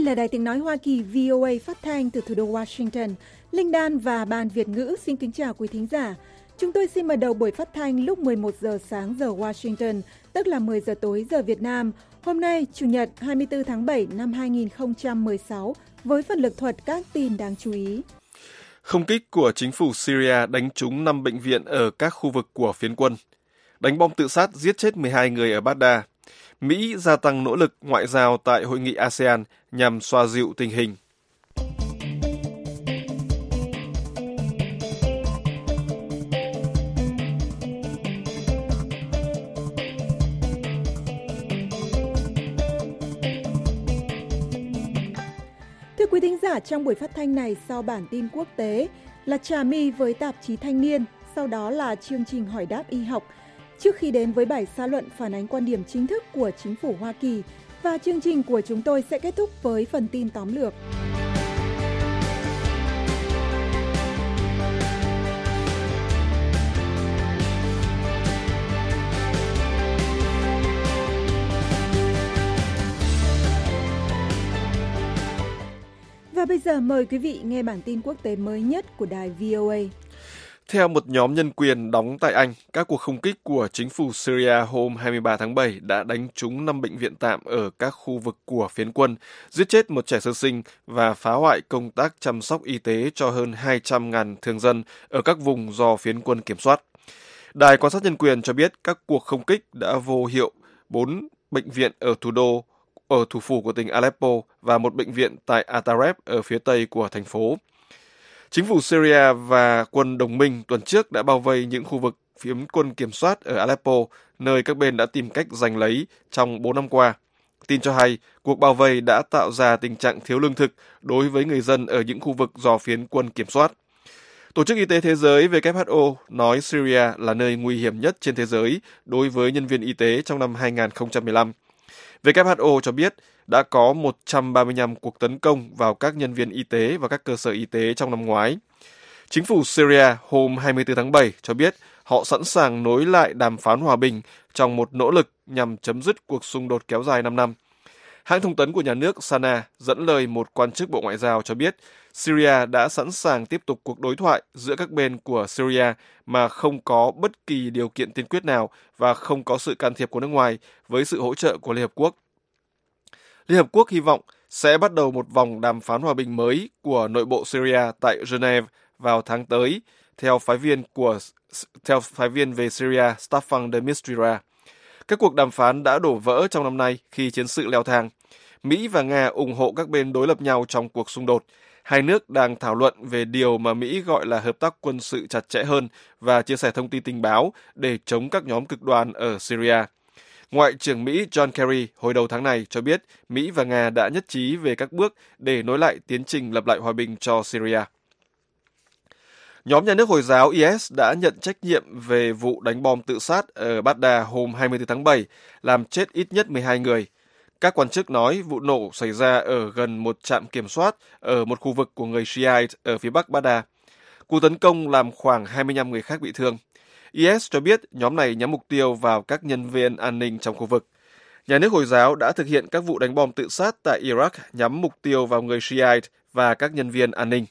là Đài Tiếng Nói Hoa Kỳ VOA phát thanh từ thủ đô Washington. Linh Đan và Ban Việt ngữ xin kính chào quý thính giả. Chúng tôi xin mở đầu buổi phát thanh lúc 11 giờ sáng giờ Washington, tức là 10 giờ tối giờ Việt Nam. Hôm nay, Chủ nhật 24 tháng 7 năm 2016, với phần lược thuật các tin đáng chú ý. Không kích của chính phủ Syria đánh trúng 5 bệnh viện ở các khu vực của phiến quân. Đánh bom tự sát giết chết 12 người ở Baghdad. Mỹ gia tăng nỗ lực ngoại giao tại hội nghị ASEAN nhằm xoa dịu tình hình. Thưa quý thính giả, trong buổi phát thanh này, sau bản tin quốc tế là Trà My với tạp chí Thanh niên, sau đó là chương trình hỏi đáp y học, trước khi đến với bài xã luận phản ánh quan điểm chính thức của chính phủ Hoa Kỳ, và chương trình của chúng tôi sẽ kết thúc với phần tin tóm lược. Và bây giờ mời quý vị nghe bản tin quốc tế mới nhất của đài VOA. Theo một nhóm nhân quyền đóng tại Anh, các cuộc không kích của chính phủ Syria hôm 23 tháng 7 đã đánh trúng 5 bệnh viện tạm ở các khu vực của phiến quân, giết chết một trẻ sơ sinh và phá hoại công tác chăm sóc y tế cho hơn 200.000 thường dân ở các vùng do phiến quân kiểm soát. Đài quan sát nhân quyền cho biết các cuộc không kích đã vô hiệu 4 bệnh viện ở thủ phủ của tỉnh Aleppo và một bệnh viện tại Atareb ở phía tây của thành phố. Chính phủ Syria và quân đồng minh tuần trước đã bao vây những khu vực phiến quân kiểm soát ở Aleppo, nơi các bên đã tìm cách giành lấy trong 4 năm qua. Tin cho hay, cuộc bao vây đã tạo ra tình trạng thiếu lương thực đối với người dân ở những khu vực do phiến quân kiểm soát. Tổ chức Y tế Thế giới WHO nói Syria là nơi nguy hiểm nhất trên thế giới đối với nhân viên y tế trong năm 2015. WHO cho biết đã có 135 cuộc tấn công vào các nhân viên y tế và các cơ sở y tế trong năm ngoái. Chính phủ Syria hôm 24 tháng 7 cho biết họ sẵn sàng nối lại đàm phán hòa bình trong một nỗ lực nhằm chấm dứt cuộc xung đột kéo dài 5 năm. Hãng thông tấn của nhà nước Sana dẫn lời một quan chức Bộ Ngoại giao cho biết Syria đã sẵn sàng tiếp tục cuộc đối thoại giữa các bên của Syria mà không có bất kỳ điều kiện tiên quyết nào và không có sự can thiệp của nước ngoài với sự hỗ trợ của Liên Hợp Quốc. Liên Hợp Quốc hy vọng sẽ bắt đầu một vòng đàm phán hòa bình mới của nội bộ Syria tại Geneva vào tháng tới, theo phái viên về Syria Staffan de Mistura. Các cuộc đàm phán đã đổ vỡ trong năm nay khi chiến sự leo thang. Mỹ và Nga ủng hộ các bên đối lập nhau trong cuộc xung đột. Hai nước đang thảo luận về điều mà Mỹ gọi là hợp tác quân sự chặt chẽ hơn và chia sẻ thông tin tình báo để chống các nhóm cực đoan ở Syria. Ngoại trưởng Mỹ John Kerry hồi đầu tháng này cho biết Mỹ và Nga đã nhất trí về các bước để nối lại tiến trình lập lại hòa bình cho Syria. Nhóm nhà nước Hồi giáo IS đã nhận trách nhiệm về vụ đánh bom tự sát ở Baghdad hôm 24 tháng 7, làm chết ít nhất 12 người. Các quan chức nói vụ nổ xảy ra ở gần một trạm kiểm soát ở một khu vực của người Shiite ở phía bắc Baghdad. Cuộc tấn công làm khoảng 25 người khác bị thương. IS cho biết nhóm này nhắm mục tiêu vào các nhân viên an ninh trong khu vực. Nhà nước Hồi giáo đã thực hiện các vụ đánh bom tự sát tại Iraq nhắm mục tiêu vào người Shiite và các nhân viên an ninh.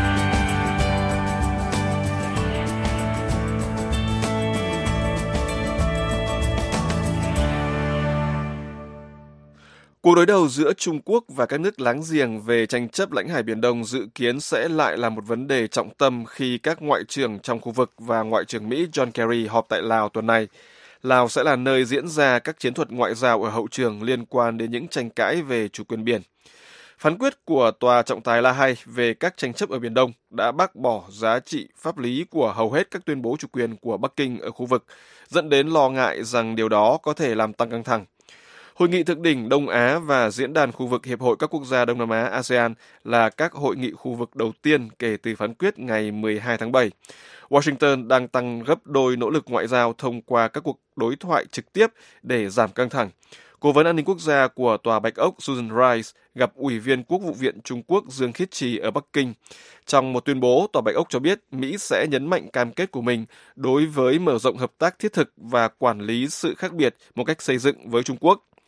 Cuộc đối đầu giữa Trung Quốc và các nước láng giềng về tranh chấp lãnh hải Biển Đông dự kiến sẽ lại là một vấn đề trọng tâm khi các ngoại trưởng trong khu vực và Ngoại trưởng Mỹ John Kerry họp tại Lào tuần này. Lào sẽ là nơi diễn ra các chiến thuật ngoại giao ở hậu trường liên quan đến những tranh cãi về chủ quyền biển. Phán quyết của Tòa trọng tài La Hay về các tranh chấp ở Biển Đông đã bác bỏ giá trị pháp lý của hầu hết các tuyên bố chủ quyền của Bắc Kinh ở khu vực, dẫn đến lo ngại rằng điều đó có thể làm tăng căng thẳng. Hội nghị thượng đỉnh Đông Á và Diễn đàn khu vực Hiệp hội các quốc gia Đông Nam Á ASEAN là các hội nghị khu vực đầu tiên kể từ phán quyết ngày 12 tháng 7. Washington đang tăng gấp đôi nỗ lực ngoại giao thông qua các cuộc đối thoại trực tiếp để giảm căng thẳng. Cố vấn an ninh quốc gia của Tòa Bạch Ốc Susan Rice gặp Ủy viên Quốc vụ viện Trung Quốc Dương Khiết Trì ở Bắc Kinh. Trong một tuyên bố, Tòa Bạch Ốc cho biết Mỹ sẽ nhấn mạnh cam kết của mình đối với mở rộng hợp tác thiết thực và quản lý sự khác biệt một cách xây dựng với Trung Quốc.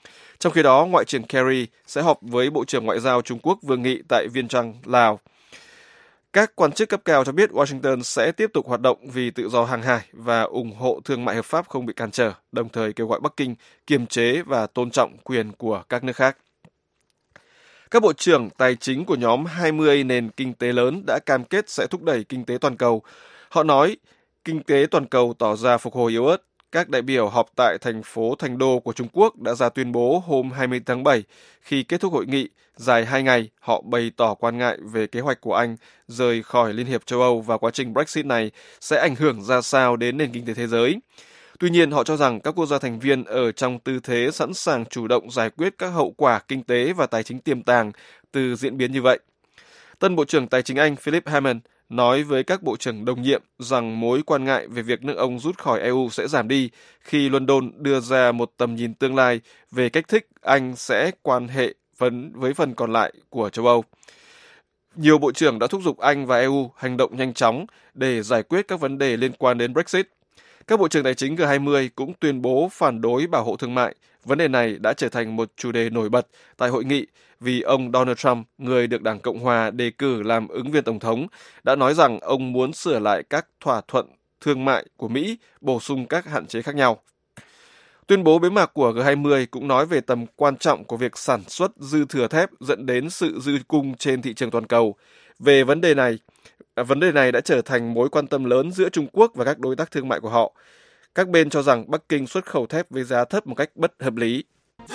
Trong khi đó, Ngoại trưởng Kerry sẽ họp với Bộ trưởng Ngoại giao Trung Quốc Vương Nghị tại Viêng Chăn, Lào. Các quan chức cấp cao cho biết Washington sẽ tiếp tục hoạt động vì tự do hàng hải và ủng hộ thương mại hợp pháp không bị cản trở, đồng thời kêu gọi Bắc Kinh kiềm chế và tôn trọng quyền của các nước khác. Các bộ trưởng tài chính của nhóm 20 nền kinh tế lớn đã cam kết sẽ thúc đẩy kinh tế toàn cầu. Họ nói kinh tế toàn cầu tỏ ra phục hồi yếu ớt. Các đại biểu họp tại thành phố Thành Đô của Trung Quốc đã ra tuyên bố hôm 20 tháng 7. Khi kết thúc hội nghị dài 2 ngày, họ bày tỏ quan ngại về kế hoạch của Anh rời khỏi Liên hiệp châu Âu và quá trình Brexit này sẽ ảnh hưởng ra sao đến nền kinh tế thế giới. Tuy nhiên, họ cho rằng các quốc gia thành viên ở trong tư thế sẵn sàng chủ động giải quyết các hậu quả kinh tế và tài chính tiềm tàng từ diễn biến như vậy. Tân Bộ trưởng Tài chính Anh Philip Hammond nói với các bộ trưởng đồng nhiệm rằng mối quan ngại về việc nước ông rút khỏi EU sẽ giảm đi khi London đưa ra một tầm nhìn tương lai về cách thức Anh sẽ quan hệ với phần còn lại của châu Âu. Nhiều bộ trưởng đã thúc giục Anh và EU hành động nhanh chóng để giải quyết các vấn đề liên quan đến Brexit. Các bộ trưởng tài chính G20 cũng tuyên bố phản đối bảo hộ thương mại. Vấn đề này đã trở thành một chủ đề nổi bật tại hội nghị vì ông Donald Trump, người được Đảng Cộng hòa đề cử làm ứng viên tổng thống, đã nói rằng ông muốn sửa lại các thỏa thuận thương mại của Mỹ, bổ sung các hạn chế khác nhau. Tuyên bố bế mạc của G20 cũng nói về tầm quan trọng của việc sản xuất dư thừa thép dẫn đến sự dư cung trên thị trường toàn cầu. Về vấn đề này đã trở thành mối quan tâm lớn giữa Trung Quốc và các đối tác thương mại của họ. Các bên cho rằng Bắc Kinh xuất khẩu thép với giá thấp một cách bất hợp lý.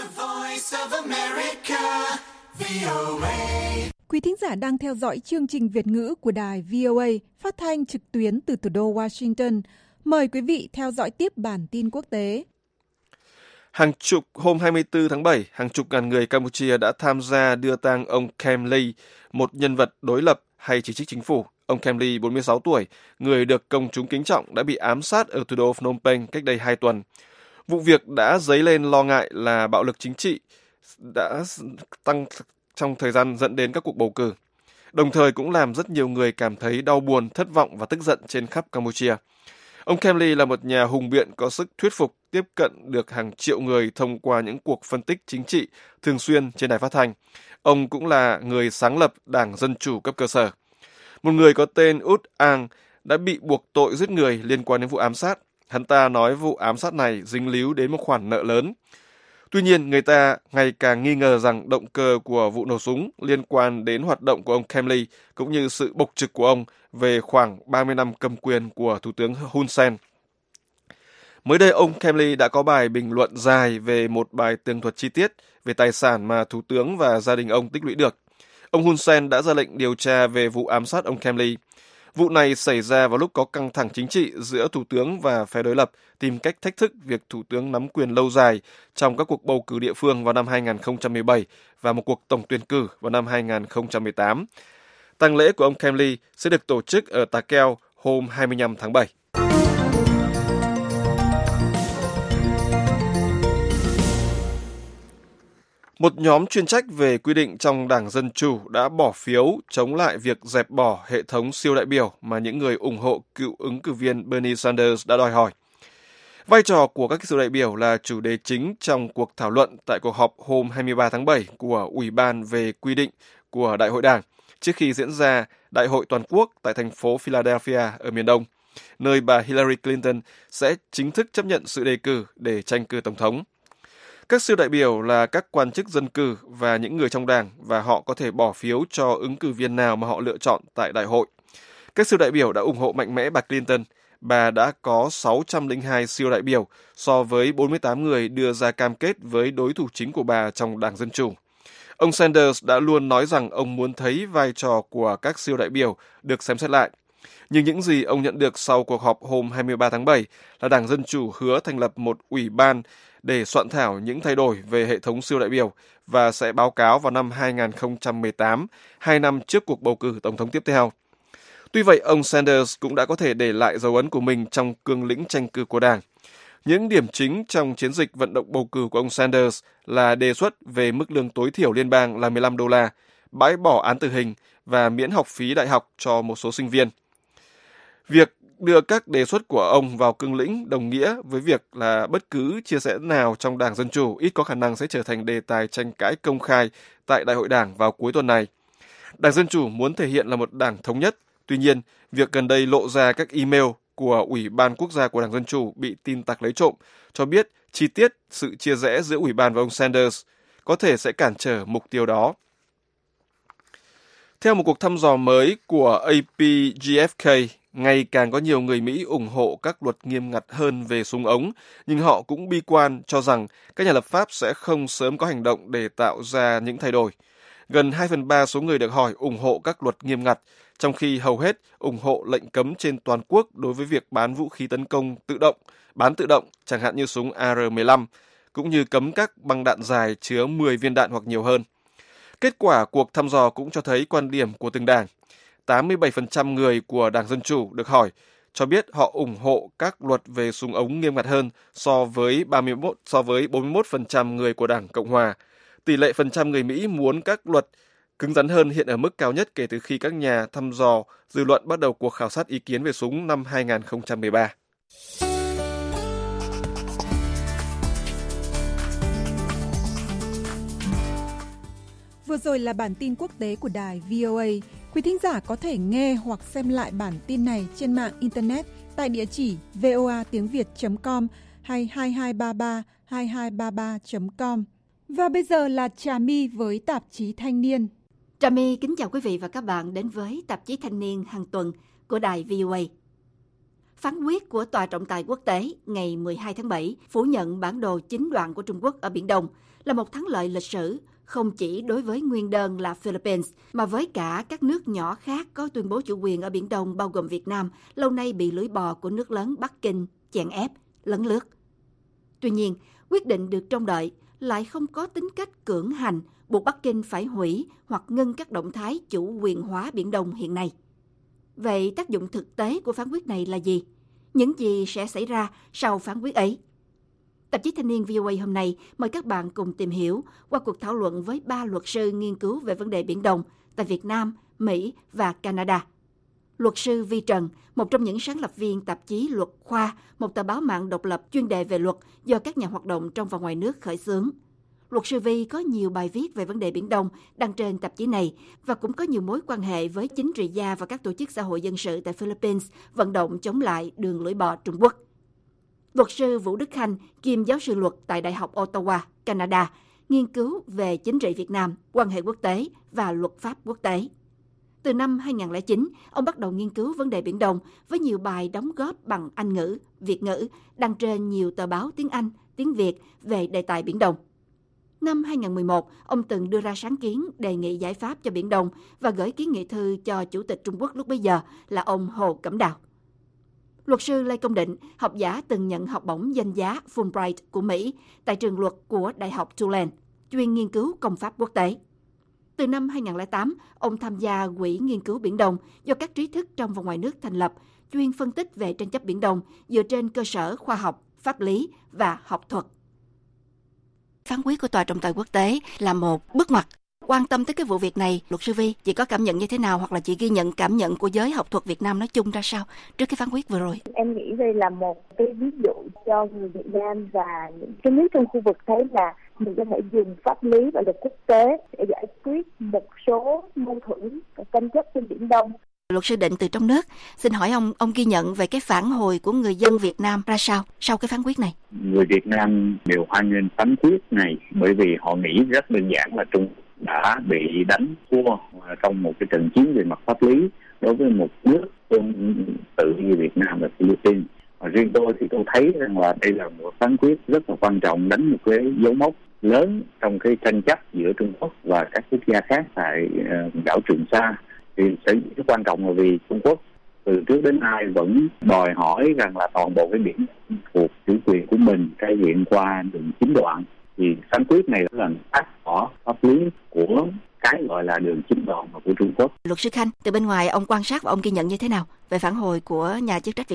Quý thính giả đang theo dõi chương trình Việt ngữ của đài VOA phát thanh trực tuyến từ thủ đô Washington. Mời quý vị theo dõi tiếp bản tin quốc tế. Hôm 24 tháng 7, hàng chục ngàn người Campuchia đã tham gia đưa tang ông Kem Ly, một nhân vật đối lập hay chỉ trích chính phủ. Ông Kem Ly, 46 tuổi, người được công chúng kính trọng, đã bị ám sát ở thủ đô Phnom Penh cách đây 2 tuần. Vụ việc đã dấy lên lo ngại là bạo lực chính trị đã tăng trong thời gian dẫn đến các cuộc bầu cử. Đồng thời cũng làm rất nhiều người cảm thấy đau buồn, thất vọng và tức giận trên khắp Campuchia. Ông Kem Ly là một nhà hùng biện có sức thuyết phục, tiếp cận được hàng triệu người thông qua những cuộc phân tích chính trị thường xuyên trên đài phát thanh. Ông cũng là người sáng lập Đảng Dân Chủ cấp cơ sở. Một người có tên Út Ang đã bị buộc tội giết người liên quan đến vụ ám sát. Hắn ta nói vụ ám sát này dính líu đến một khoản nợ lớn. Tuy nhiên, người ta ngày càng nghi ngờ rằng động cơ của vụ nổ súng liên quan đến hoạt động của ông Kem Ly cũng như sự bộc trực của ông về khoảng 30 năm cầm quyền của Thủ tướng Hun Sen. Mới đây, ông Kem Ly đã có bài bình luận dài về một bài tường thuật chi tiết về tài sản mà Thủ tướng và gia đình ông tích lũy được. Ông Hun Sen đã ra lệnh điều tra về vụ ám sát ông Kem Ly. Vụ này xảy ra vào lúc có căng thẳng chính trị giữa Thủ tướng và phe đối lập tìm cách thách thức việc Thủ tướng nắm quyền lâu dài trong các cuộc bầu cử địa phương vào năm 2017 và một cuộc tổng tuyển cử vào năm 2018. Tang lễ của ông Kem Ly sẽ được tổ chức ở Ta Keo hôm 25 tháng 7. Một nhóm chuyên trách về quy định trong Đảng Dân Chủ đã bỏ phiếu chống lại việc dẹp bỏ hệ thống siêu đại biểu mà những người ủng hộ cựu ứng cử viên Bernie Sanders đã đòi hỏi. Vai trò của các siêu đại biểu là chủ đề chính trong cuộc thảo luận tại cuộc họp hôm 23 tháng 7 của Ủy ban về quy định của Đại hội Đảng, trước khi diễn ra Đại hội Toàn quốc tại thành phố Philadelphia ở miền Đông, nơi bà Hillary Clinton sẽ chính thức chấp nhận sự đề cử để tranh cử Tổng thống. Các siêu đại biểu là các quan chức dân cử và những người trong đảng và họ có thể bỏ phiếu cho ứng cử viên nào mà họ lựa chọn tại đại hội. Các siêu đại biểu đã ủng hộ mạnh mẽ bà Clinton. Bà đã có 602 siêu đại biểu so với 48 người đưa ra cam kết với đối thủ chính của bà trong Đảng Dân Chủ. Ông Sanders đã luôn nói rằng ông muốn thấy vai trò của các siêu đại biểu được xem xét lại. Nhưng những gì ông nhận được sau cuộc họp hôm 23 tháng 7 là Đảng Dân Chủ hứa thành lập một ủy ban để soạn thảo những thay đổi về hệ thống siêu đại biểu và sẽ báo cáo vào năm 2018, 2 năm trước cuộc bầu cử tổng thống tiếp theo. Tuy vậy, ông Sanders cũng đã có thể để lại dấu ấn của mình trong cương lĩnh tranh cử của Đảng. Những điểm chính trong chiến dịch vận động bầu cử của ông Sanders là đề xuất về mức lương tối thiểu liên bang là 15 đô la, bãi bỏ án tử hình và miễn học phí đại học cho một số sinh viên. Việc đưa các đề xuất của ông vào cương lĩnh đồng nghĩa với việc là bất cứ chia rẽ nào trong Đảng Dân Chủ ít có khả năng sẽ trở thành đề tài tranh cãi công khai tại Đại hội Đảng vào cuối tuần này. Đảng Dân Chủ muốn thể hiện là một đảng thống nhất, tuy nhiên, việc gần đây lộ ra các email của Ủy ban Quốc gia của Đảng Dân Chủ bị tin tặc lấy trộm cho biết chi tiết sự chia rẽ giữa Ủy ban và ông Sanders có thể sẽ cản trở mục tiêu đó. Theo một cuộc thăm dò mới của AP-GFK, ngày càng có nhiều người Mỹ ủng hộ các luật nghiêm ngặt hơn về súng ống, nhưng họ cũng bi quan cho rằng các nhà lập pháp sẽ không sớm có hành động để tạo ra những thay đổi. Gần 2/3 số người được hỏi ủng hộ các luật nghiêm ngặt, trong khi hầu hết ủng hộ lệnh cấm trên toàn quốc đối với việc bán vũ khí tấn công bán tự động, chẳng hạn như súng AR-15, cũng như cấm các băng đạn dài chứa 10 viên đạn hoặc nhiều hơn. Kết quả cuộc thăm dò cũng cho thấy quan điểm của từng đảng. 87% người của Đảng Dân Chủ được hỏi cho biết họ ủng hộ các luật về súng ống nghiêm ngặt hơn so với 41% người của Đảng Cộng Hòa. Tỷ lệ phần trăm người Mỹ muốn các luật cứng rắn hơn hiện ở mức cao nhất kể từ khi các nhà thăm dò dư luận bắt đầu cuộc khảo sát ý kiến về súng năm 2013. Vừa rồi là bản tin quốc tế của đài VOA. Quý thính giả có thể nghe hoặc xem lại bản tin này trên mạng Internet tại địa chỉ voatiengviet.com hay 2233 Và bây giờ là Trà My với tạp chí Thanh niên. Trà My kính chào quý vị và các bạn đến với tạp chí Thanh niên hàng tuần của đài VOA. Phán quyết của Tòa trọng tài quốc tế ngày 12 tháng 7 phủ nhận bản đồ chín đoạn của Trung Quốc ở Biển Đông là một thắng lợi lịch sử, không chỉ đối với nguyên đơn là Philippines, mà với cả các nước nhỏ khác có tuyên bố chủ quyền ở Biển Đông bao gồm Việt Nam, lâu nay bị lưỡi bò của nước lớn Bắc Kinh chèn ép, lấn lướt. Tuy nhiên, quyết định được trông đợi lại không có tính cách cưỡng hành, buộc Bắc Kinh phải hủy hoặc ngưng các động thái chủ quyền hóa Biển Đông hiện nay. Vậy tác dụng thực tế của phán quyết này là gì? Những gì sẽ xảy ra sau phán quyết ấy? Tạp chí Thanh niên VOA hôm nay mời các bạn cùng tìm hiểu qua cuộc thảo luận với 3 luật sư nghiên cứu về vấn đề Biển Đông tại Việt Nam, Mỹ và Canada. Luật sư Vi Trần, một trong những sáng lập viên tạp chí Luật Khoa, một tờ báo mạng độc lập chuyên đề về luật do các nhà hoạt động trong và ngoài nước khởi xướng. Luật sư Vi có nhiều bài viết về vấn đề Biển Đông đăng trên tạp chí này và cũng có nhiều mối quan hệ với chính trị gia và các tổ chức xã hội dân sự tại Philippines vận động chống lại đường lưỡi bò Trung Quốc. Luật sư Vũ Đức Khanh, kiêm giáo sư luật tại Đại học Ottawa, Canada, nghiên cứu về chính trị Việt Nam, quan hệ quốc tế và luật pháp quốc tế. Từ năm 2009, ông bắt đầu nghiên cứu vấn đề Biển Đông với nhiều bài đóng góp bằng Anh ngữ, Việt ngữ, đăng trên nhiều tờ báo tiếng Anh, tiếng Việt về đề tài Biển Đông. Năm 2011, ông từng đưa ra sáng kiến đề nghị giải pháp cho Biển Đông và gửi kiến nghị thư cho Chủ tịch Trung Quốc lúc bấy giờ là ông Hồ Cẩm Đào. Luật sư Lê Công Định, học giả từng nhận học bổng danh giá Fulbright của Mỹ tại trường luật của Đại học Tulane, chuyên nghiên cứu công pháp quốc tế. Từ năm 2008, ông tham gia Quỹ Nghiên cứu Biển Đông do các trí thức trong và ngoài nước thành lập, chuyên phân tích về tranh chấp Biển Đông dựa trên cơ sở khoa học, pháp lý và học thuật. Phán quyết của Tòa trọng tài quốc tế là một bước ngoặt. Quan tâm tới cái vụ việc này, luật sư Vi, chị có cảm nhận như thế nào hoặc là chị ghi nhận cảm nhận của giới học thuật Việt Nam nói chung ra sao trước cái phán quyết vừa rồi? Em nghĩ đây là một cái ví dụ cho người Việt Nam và những cái nước trong khu vực thấy là mình có thể dùng pháp lý và luật quốc tế để giải quyết một số mâu thuẫn tranh chấp trên Biển Đông. Luật sư Định từ trong nước, xin hỏi ông ghi nhận về cái phản hồi của người dân Việt Nam ra sao sau cái phán quyết này? Người Việt Nam đều hoan nghênh phán quyết này bởi vì họ nghĩ rất đơn giản là Trung đã bị đánh thua trong một cái trận chiến về mặt pháp lý đối với một nước tương tự như Việt Nam và Philippines. Và riêng tôi thì tôi thấy rằng là đây là một phán quyết rất là quan trọng, đánh một cái dấu mốc lớn trong cái tranh chấp giữa Trung Quốc và các quốc gia khác tại đảo Trường Sa. Thì sẽ rất quan trọng là vì Trung Quốc từ trước đến nay vẫn đòi hỏi rằng là toàn bộ cái biển thuộc chủ quyền của mình thể hiện qua đường 9 đoạn. Thì phán quyết này là bác bỏ pháp lý của cái gọi là đường 9 đoạn của Trung Quốc. Luật sư Khanh, từ bên ngoài ông quan sát và ông ghi nhận như thế nào về phản hồi của nhà chức trách Việt Nam?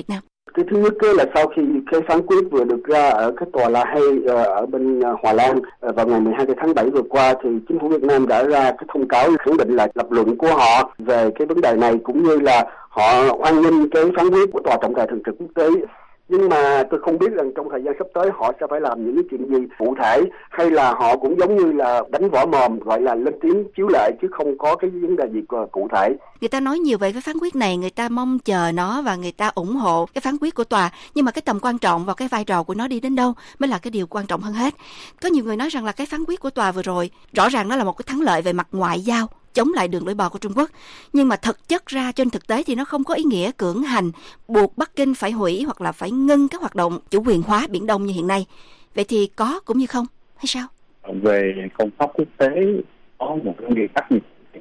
Cái thứ nhất là sau khi cái phán quyết vừa được ra ở cái tòa La Hay ở bên Hòa Lan vào ngày 12 tháng 7 vừa qua, thì chính phủ Việt Nam đã ra cái thông cáo khẳng định lại lập luận của họ về cái vấn đề này, cũng như là họ hoan nghênh cái phán quyết của Tòa trọng tài thường trực quốc tế. Nhưng mà tôi không biết rằng trong thời gian sắp tới họ sẽ phải làm những cái chuyện gì cụ thể, hay là họ cũng giống như là đánh võ mồm, gọi là lên tiếng chiếu lệ, chứ không có cái vấn đề gì cụ thể. Người ta nói nhiều về cái phán quyết này, người ta mong chờ nó và người ta ủng hộ cái phán quyết của tòa. Nhưng mà cái tầm quan trọng và cái vai trò của nó đi đến đâu mới là cái điều quan trọng hơn hết. Có nhiều người nói rằng là cái phán quyết của tòa vừa rồi rõ ràng nó là một cái thắng lợi về mặt ngoại giao, chống lại đường lưỡi bò của Trung Quốc. Nhưng mà thực chất ra trên thực tế thì nó không có ý nghĩa cưỡng hành, buộc Bắc Kinh phải hủy hoặc là phải ngưng các hoạt động chủ quyền hóa Biển Đông như hiện nay. Vậy thì có cũng như không, hay sao? Về công pháp quốc tế có một cái nguyên tắc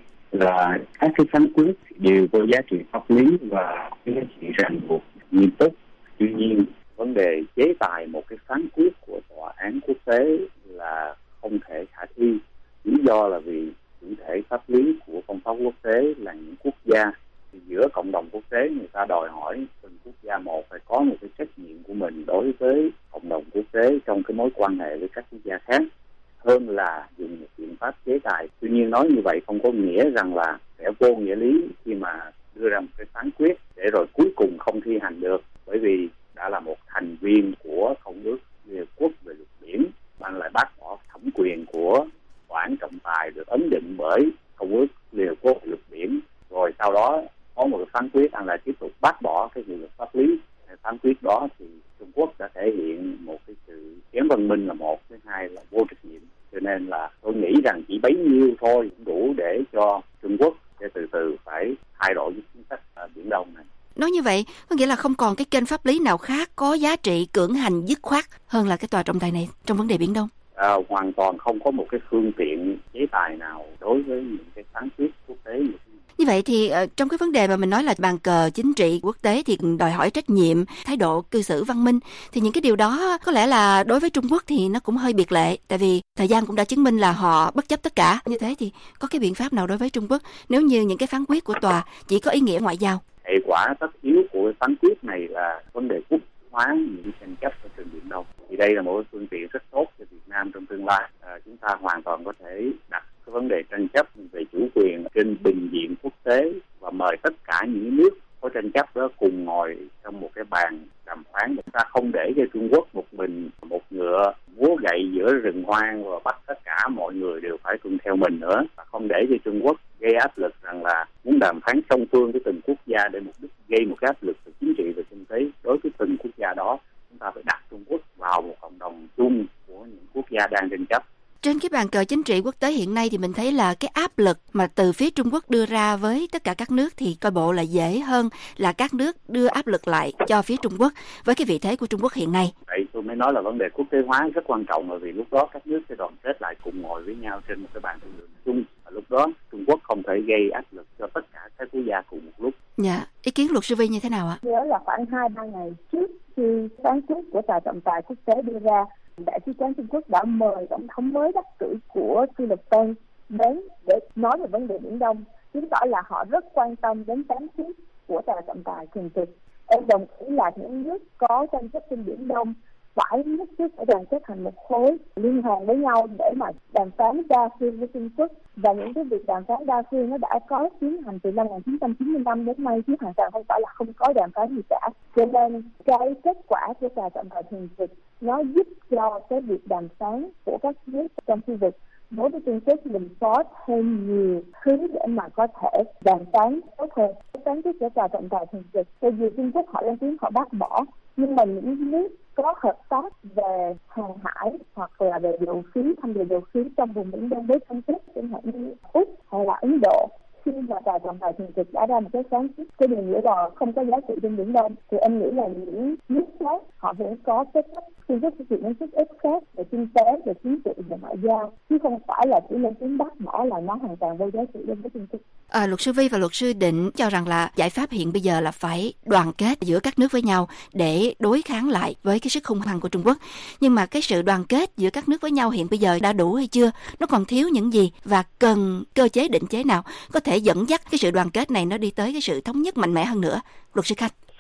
là các cái phán quyết đều có giá trị pháp lý và có giá trị ràng buộc nghiêm túc. Tuy nhiên, vấn đề chế tài một cái phán quyết của tòa án quốc tế là không thể khả thi. Lý do là vì chủ thể pháp lý của công pháp quốc tế là những quốc gia, thì giữa cộng đồng quốc tế người ta đòi hỏi từng quốc gia một phải có một cái trách nhiệm của mình đối với cộng đồng quốc tế trong cái mối quan hệ với các quốc gia khác, hơn là dùng một biện pháp chế tài. Tuy nhiên nói như vậy không có nghĩa rằng là sẽ vô nghĩa lý khi mà đưa ra một cái phán quyết để rồi cuối cùng không thi hành được, bởi vì đã là một thành viên của Công ước Liên Hợp Quốc về luật biển, bạn lại bác bỏ thẩm quyền của tòa án trọng tài được ấn định bởi Công ước Liên Hợp Quốc về luật biển, rồi sau đó có một cái phán quyết anh lại tiếp tục bác bỏ cái hiệu lực pháp lý. Phán quyết đó thì Trung Quốc đã thể hiện một cái sự kém văn minh là một, thứ hai là vô trách nhiệm. Cho nên là tôi nghĩ rằng chỉ bấy nhiêu thôi cũng đủ để cho Trung Quốc sẽ từ từ phải thay đổi cái chính sách ở Biển Đông này. Nói như vậy có nghĩa là không còn cái kênh pháp lý nào khác có giá trị cưỡng hành dứt khoát hơn là cái tòa trọng tài này trong vấn đề Biển Đông. Hoàn toàn không có một cái phương tiện chế tài nào đối với những cái phán quyết quốc tế như thế. Như vậy thì trong cái vấn đề mà mình nói là bàn cờ chính trị quốc tế thì đòi hỏi trách nhiệm, thái độ cư xử văn minh, thì những cái điều đó có lẽ là đối với Trung Quốc thì nó cũng hơi biệt lệ, tại vì thời gian cũng đã chứng minh là họ bất chấp tất cả. Như thế thì có cái biện pháp nào đối với Trung Quốc nếu như những cái phán quyết của tòa chỉ có ý nghĩa ngoại giao? Hệ quả tất yếu của phán quyết này là vấn đề quốc hóa những tranh chấp ở trên Biển Đông. Thì đây là một phương tiện rất tốt cho Việt Nam trong tương lai. Chúng ta hoàn toàn có thể đặt cái vấn đề tranh chấp về chủ quyền trên bình diện quốc tế và mời tất cả những nước có tranh chấp đó cùng ngồi trong một cái bàn đàm phán. Chúng ta không để cho Trung Quốc một mình một ngựa múa gậy giữa rừng hoang và bắt tất cả mọi người đều phải tuân theo mình nữa, và không để cho Trung Quốc gây áp lực rằng là muốn đàm phán song phương với từng quốc gia để mục đích gây một cái áp lực về chính trị và kinh tế đối với từng quốc gia đó. Chúng ta phải đặt Trung Quốc vào một cộng đồng chung của những quốc gia đang tranh chấp. Trên cái bàn cờ chính trị quốc tế hiện nay thì mình thấy là cái áp lực mà từ phía Trung Quốc đưa ra với tất cả các nước thì coi bộ là dễ hơn là các nước đưa áp lực lại cho phía Trung Quốc với cái vị thế của Trung Quốc hiện nay. Vậy tôi mới nói là vấn đề quốc tế hóa rất quan trọng, bởi vì lúc đó các nước sẽ đoàn kết lại cùng ngồi với nhau trên một cái bàn thương lượng chung. Và lúc đó Trung Quốc không thể gây áp lực cho tất cả các quốc gia cùng một lúc. Dạ, ý kiến luật sư Vi như thế nào ạ? Nhớ là khoảng 2-3 ngày trước khi phán quyết của tòa trọng tài quốc tế đưa ra, Đại sứ quán Trung Quốc đã mời tổng thống mới đắc cử của Philippines đến để nói về vấn đề Biển Đông, chứng tỏ là họ rất quan tâm đến phán quyết của tòa trọng tài thường trực. Em đồng ý là những nước có tranh chấp trên Biển Đông phải nhất thiết phải đoàn kết thành một khối, liên hoàn với nhau để mà đàm phán đa phương với Trung Quốc. Và những cái việc đàm phán đa phương nó đã có tiến hành từ năm 1995 đến nay, chứ hoàn toàn không phải là không có đàm phán gì cả. Cho nên cái kết quả của tòa trọng tài thường trực nó giúp cho cái việc đàm phán của các nước trong khu vực đối với Trung Quốc mình có thêm nhiều thứ để mà có thể đàm phán tốt hơn. Phán quyết của tòa trọng tài thường trực, tại vì Trung Quốc họ lên tiếng họ bác bỏ, nhưng mà những nước có hợp tác về hàng hải hoặc là về dầu khí, thăm dò dầu khí trong vùng Biển Đông với Trung Quốc, chẳng hạn như Úc hay là Ấn Độ, khi mà tòa trọng tài thường trực đã ra một cái phán quyết cái đường lưỡi bò không có giá trị trên Biển Đông, thì em nghĩ là những nước khác họ vẫn có cái cách Trung Quốc thực hiện những sức ép khác về kinh tế, về chính trị, về ngoại giao, chứ không phải là chỉ lên tiếng bác bỏ là nó hoàn toàn vô giá trị đối với Trung Quốc. Luật sư Vi và luật sư Định cho rằng là giải pháp hiện bây giờ là phải đoàn kết giữa các nước với nhau để đối kháng lại với cái sức hung hăng của Trung Quốc. Nhưng mà cái sự đoàn kết giữa các nước với nhau hiện bây giờ đã đủ hay chưa? Nó còn thiếu những gì và cần cơ chế định chế nào có thể dẫn dắt cái sự đoàn kết này nó đi tới cái sự thống nhất mạnh mẽ hơn nữa? Luật sư Khanh.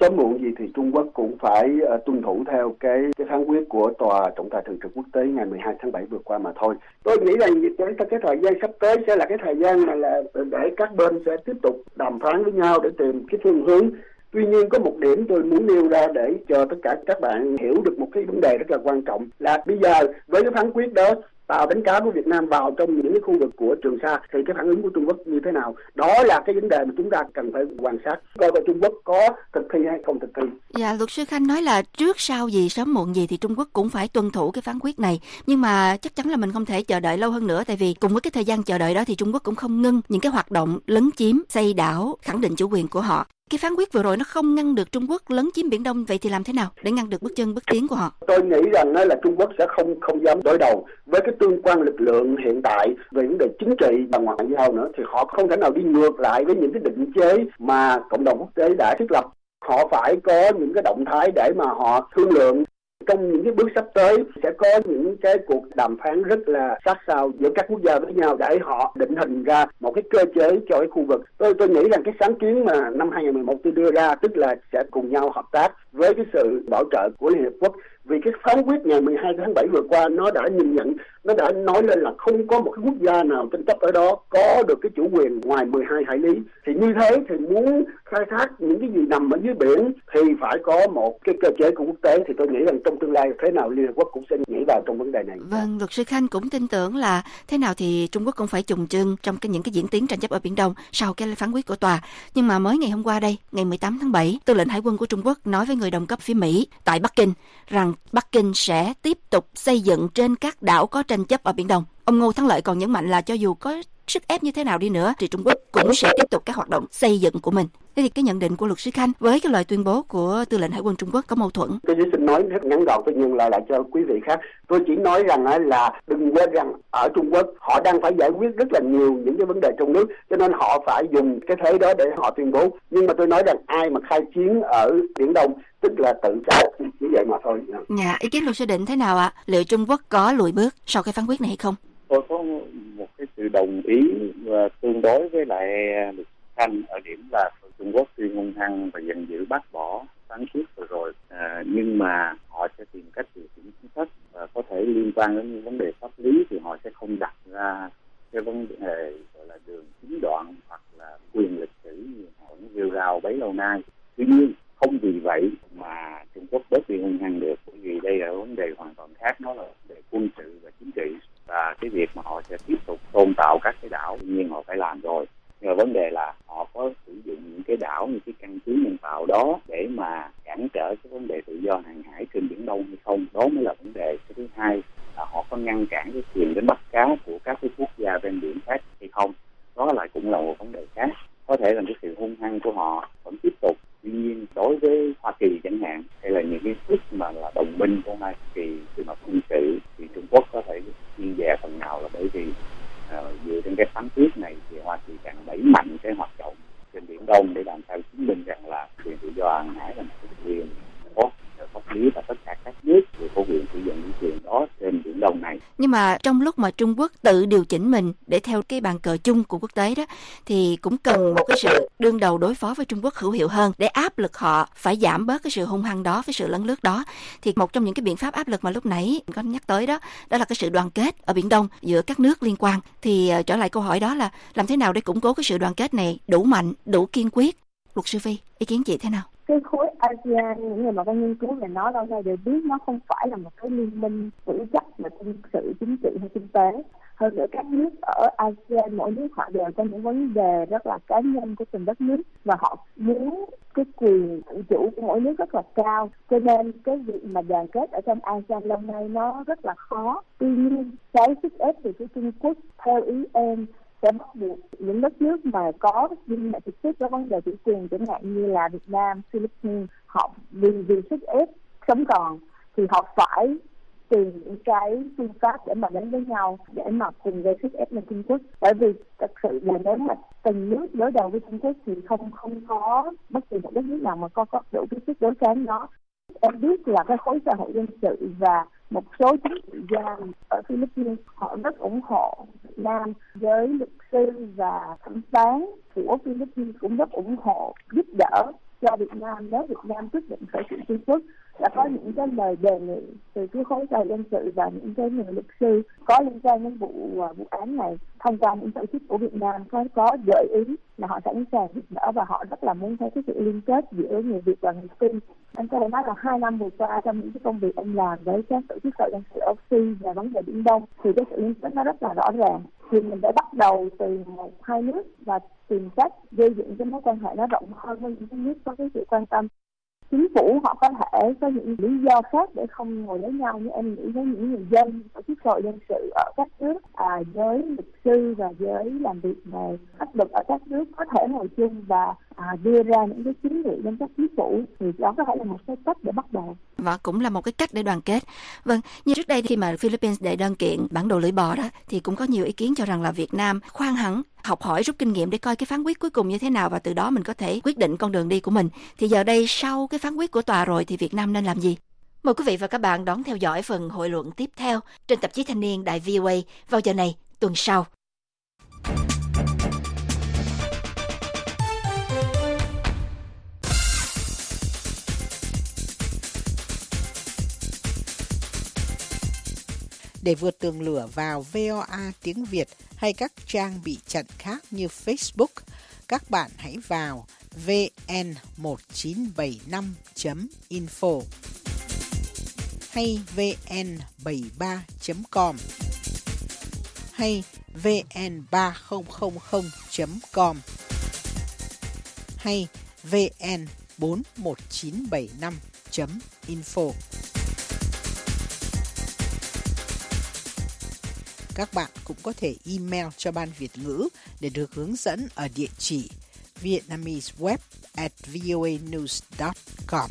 sớm muộn gì thì Trung Quốc cũng phải tuân thủ theo cái phán quyết của Tòa Trọng tài Thường trực Quốc tế ngày 12 tháng 7 vừa qua mà thôi. Tôi nghĩ rằng cái thời gian sắp tới sẽ là cái thời gian mà là để các bên sẽ tiếp tục đàm phán với nhau để tìm cái phương hướng. Tuy nhiên có một điểm tôi muốn nêu ra để cho tất cả các bạn hiểu được một cái vấn đề rất là quan trọng là bây giờ với cái phán quyết đó tàu đánh cá của Việt Nam vào trong những cái khu vực của Trường Sa thì cái phản ứng của Trung Quốc như thế nào? Đó là cái vấn đề mà chúng ta cần phải quan sát coi Trung Quốc có thực thi hay không thực thi. Dạ, luật sư Khanh nói là trước sau gì sớm muộn gì thì Trung Quốc cũng phải tuân thủ cái phán quyết này, nhưng mà chắc chắn là mình không thể chờ đợi lâu hơn nữa, tại vì cùng với cái thời gian chờ đợi đó thì Trung Quốc cũng không ngưng những cái hoạt động lấn chiếm, xây đảo, khẳng định chủ quyền của họ. Cái phán quyết vừa rồi nó không ngăn được Trung Quốc lấn chiếm Biển Đông, vậy thì làm thế nào để ngăn được bước chân bước tiến của họ? Tôi nghĩ rằng là Trung Quốc sẽ không dám đối đầu với cái tương quan lực lượng hiện tại về vấn đề chính trị và ngoại giao nữa, thì họ không thể nào đi ngược lại với những cái định chế mà cộng đồng quốc tế đã thiết lập. Họ phải có những cái động thái để mà họ thương lượng. Trong những cái bước sắp tới sẽ có những cái cuộc đàm phán rất là sát sao giữa các quốc gia với nhau để họ định hình ra một cái cơ chế cho cái khu vực. Tôi nghĩ rằng cái sáng kiến mà năm 2011 tôi đưa ra, tức là sẽ cùng nhau hợp tác với cái sự bảo trợ của Liên Hiệp Quốc. Vì cái phán quyết ngày 12 tháng 7 vừa qua nó đã nhìn nhận, nó đã nói lên là không có một cái quốc gia nào tranh chấp ở đó có được cái chủ quyền ngoài 12 hải lý. Thì như thế thì muốn khai thác những cái gì nằm ở dưới biển thì phải có một cái cơ chế của quốc tế. Thì tôi nghĩ rằng trong tương lai thế nào Liên Hợp Quốc cũng sẽ nghĩ vào trong vấn đề này. Vâng, luật sư Khanh cũng tin tưởng là thế nào thì Trung Quốc cũng phải chùng chân trong những cái diễn tiến tranh chấp ở Biển Đông sau cái phán quyết của tòa. Nhưng mà mới ngày hôm qua đây, ngày 18 tháng 7, Tư lệnh Hải quân của Trung Quốc nói với người đồng cấp phía Mỹ tại Bắc Kinh rằng Bắc Kinh sẽ tiếp tục xây dựng trên các đảo có tranh chấp ở Biển Đông. Ông Ngô Thắng Lợi còn nhấn mạnh là cho dù có sức ép như thế nào đi nữa thì Trung Quốc cũng sẽ tiếp tục các hoạt động xây dựng của mình. Thế thì cái nhận định của luật sư Khanh với cái lời tuyên bố của Tư lệnh Hải quân Trung Quốc có mâu thuẫn? Tôi chỉ xin nói rất ngắn gọn, tôi nhường lại cho quý vị khác. Tôi chỉ nói rằng là đừng quên rằng ở Trung Quốc họ đang phải giải quyết rất là nhiều những cái vấn đề trong nước, cho nên họ phải dùng cái thế đó để họ tuyên bố. Nhưng mà tôi nói rằng ai mà khai chiến ở Biển Đông tức là tự sát, như vậy mà thôi. Dạ, ý kiến luật sư Định thế nào ạ? Liệu Trung Quốc có lùi bước sau cái phán quyết này hay không? Tôi có một cái sự đồng ý và tương đối với lại luật Khanh ở điểm là Trung Quốc tuy hung hăng và giận dữ bác bỏ phán quyết vừa rồi, nhưng mà họ sẽ tìm cách điều chỉnh chính sách và có thể liên quan đến vấn đề pháp lý thì họ sẽ không đặt ra cái vấn đề gọi là đường chính đoạn hoặc là quyền lịch sử như họ rêu rao bấy lâu nay. Tuy nhiên không vì vậy mà Trung Quốc bớt đi hung hăng được, bởi vì đây là vấn đề hoàn toàn khác, nó là vấn đề quân sự và chính trị, và cái việc mà họ sẽ tiếp tục tôn tạo các cái đảo tự nhiên họ phải làm rồi. Nhưng mà vấn đề là họ có sử dụng những cái đảo như cái căn cứ nhân tạo đó để mà cản trở cái vấn đề tự do hàng hải trên Biển Đông hay không, đó mới là vấn đề. Cái thứ hai là họ có ngăn cản cái quyền đánh bắt cá của các cái quốc gia ven biển khác hay không, đó lại cũng là một vấn đề khác. Có thể là cái sự hung hăng của họ vẫn tiếp tục. Tuy nhiên đối với Hoa Kỳ chẳng hạn, hay là những cái nước mà là đồng minh của Hoa Kỳ từ mặt quân sự thì Trung Quốc có thể nghiêng về phần nào, là bởi vì dựa trên cái phán quyết này thì Hoa Kỳ càng đẩy mạnh cái hoạt động trên Biển Đông để làm sao chứng minh rằng là quyền tự do hàng hải là một cái quyền có pháp lý và tất cả các nước đều có quyền sử dụng những quyền đó trên Biển Đông này. Nhưng mà trong lúc mà Trung Quốc tự điều chỉnh mình để theo cái bàn cờ chung của quốc tế đó thì cũng cần một cái sự đương đầu đối phó với Trung Quốc hữu hiệu hơn để áp lực họ phải giảm bớt cái sự hung hăng đó, với sự lấn lướt đó. Thì một trong những cái biện pháp áp lực mà lúc nãy có nhắc tới đó là cái sự đoàn kết ở Biển Đông giữa các nước liên quan. Thì trở lại câu hỏi đó là làm thế nào để củng cố cái sự đoàn kết này đủ mạnh, đủ kiên quyết? Luật sư Phi, ý kiến chị thế nào? Cái khối ASEAN, những người mà có nghiên cứu về nó lâu nay đều biết nó không phải là một cái liên minh vững chắc về quân sự, chính trị hay kinh tế. Hơn nữa các nước ở ASEAN mỗi nước họ đều có những vấn đề rất là cá nhân của từng đất nước và họ muốn cái quyền tự chủ của mỗi nước rất là cao, cho nên cái việc mà đoàn kết ở trong ASEAN lâu nay nó rất là khó. Tuy nhiên cái sức ép từ phía Trung Quốc theo ý em sẽ bắt buộc những đất nước mà có nhưng mà thực sự có vấn đề chủ quyền chẳng hạn như là Việt Nam, Philippines, họ vì sức ép sống còn thì họ phải tìm những cái phương pháp để mà đến với nhau để mà cùng gây sức ép lên Trung Quốc. Bởi vì thật sự là nếu mà từng nước đối đầu với Trung Quốc thì không có bất kỳ một đất nước nào mà có đủ cái sức đối kháng đó. Em biết là cái khối xã hội dân sự và một số chính trị gia ở Philippines họ rất ủng hộ Việt Nam, với luật sư và thẩm phán của Philippines cũng rất ủng hộ giúp đỡ cho Việt Nam nếu Việt Nam quyết định khởi kiện Trung Quốc. Đã có những cái lời đề nghị từ cái khối tài dân sự và những cái người luật sư có liên quan đến vụ án này thông qua những tổ chức của Việt Nam có gợi ý là họ sẵn sàng giúp đỡ và họ rất là muốn thấy cái sự liên kết giữa người Việt và người Phi. Anh có thể nói là 2 năm vừa qua trong những cái công việc anh làm với các tổ chức tài dân sự ở Phi và vấn đề Biển Đông thì cái sự liên kết nó rất là rõ ràng. Thì mình đã bắt đầu từ 1-2 nước và tìm cách gây dựng cái mối quan hệ nó rộng hơn với những cái nước có cái sự quan tâm. Chính phủ họ có thể có những lý do khác để không ngồi với nhau, như em nghĩ với những người dân, tổ chức hội dân sự ở các nước, giới luật sư và giới làm việc về pháp luật ở các nước có thể ngồi chung và đưa ra những cái kiến nghị đến các chính phủ, thì đó có thể là một cái cách để bắt đầu. Và cũng là một cái cách để đoàn kết. Vâng, như trước đây khi mà Philippines đệ đơn kiện bản đồ lưỡi bò đó, thì cũng có nhiều ý kiến cho rằng là Việt Nam khoan hẳn học hỏi rút kinh nghiệm để coi cái phán quyết cuối cùng như thế nào và từ đó mình có thể quyết định con đường đi của mình. Thì giờ đây sau cái phán quyết của tòa rồi thì Việt Nam nên làm gì? Mời quý vị và các bạn đón theo dõi phần hội luận tiếp theo trên tạp chí Thanh niên Đài VOA vào giờ này tuần sau. Để vượt tường lửa vào VOA tiếng Việt hay các trang bị chặn khác như Facebook, các bạn hãy vào vn1975.info hay vn73.com hay vn3000.com hay vn41975.info. Các bạn cũng có thể email cho Ban Việt ngữ để được hướng dẫn ở địa chỉ vietnameseweb@voanews.com.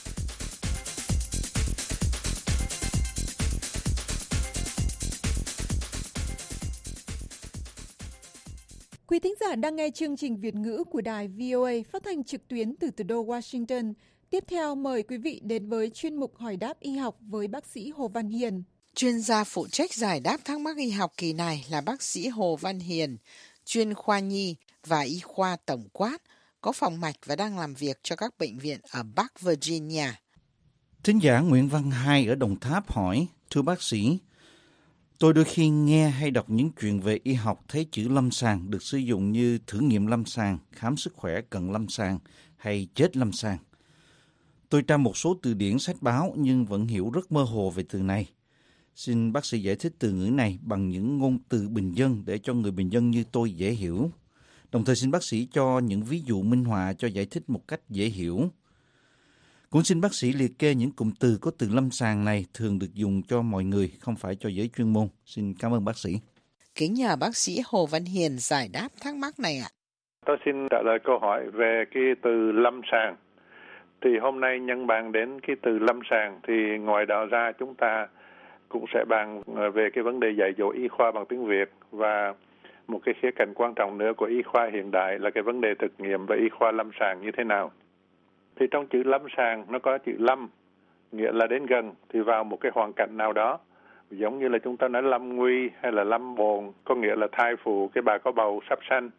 Quý thính giả đang nghe chương trình Việt ngữ của đài VOA phát thanh trực tuyến từ thủ đô Washington. Tiếp theo mời quý vị đến với chuyên mục hỏi đáp y học với bác sĩ Hồ Văn Hiền. Chuyên gia phụ trách giải đáp thắc mắc y học kỳ này là bác sĩ Hồ Văn Hiền, chuyên khoa nhi và y khoa tổng quát, có phòng mạch và đang làm việc cho các bệnh viện ở Bắc Virginia. Thính giả Nguyễn Văn Hai ở Đồng Tháp hỏi, thưa bác sĩ, tôi đôi khi nghe hay đọc những chuyện về y học thấy chữ lâm sàng được sử dụng như thử nghiệm lâm sàng, khám sức khỏe cận lâm sàng hay chết lâm sàng. Tôi tra một số từ điển sách báo nhưng vẫn hiểu rất mơ hồ về từ này. Xin bác sĩ giải thích từ ngữ này bằng những ngôn từ bình dân để cho người bình dân như tôi dễ hiểu. Đồng thời xin bác sĩ cho những ví dụ minh họa cho giải thích một cách dễ hiểu. Cũng xin bác sĩ liệt kê những cụm từ có từ lâm sàng này thường được dùng cho mọi người, không phải cho giới chuyên môn. Xin cảm ơn bác sĩ. Kính nhờ bác sĩ Hồ Văn Hiền giải đáp thắc mắc này ạ. Tôi xin trả lời câu hỏi về cái từ lâm sàng. Thì hôm nay nhân bàn đến cái từ lâm sàng thì ngoài đó ra chúng ta cũng sẽ bàn về cái vấn đề dạy dỗ y khoa bằng tiếng Việt, và một cái khía cạnh quan trọng nữa của y khoa hiện đại là cái vấn đề thực nghiệm và y khoa lâm sàng như thế nào. Thì trong chữ lâm sàng nó có chữ lâm, nghĩa là đến gần, thì vào một cái hoàn cảnh nào đó, giống như là chúng ta nói lâm nguy hay là lâm bồn, có nghĩa là thai phụ, cái bà có bầu sắp sanh,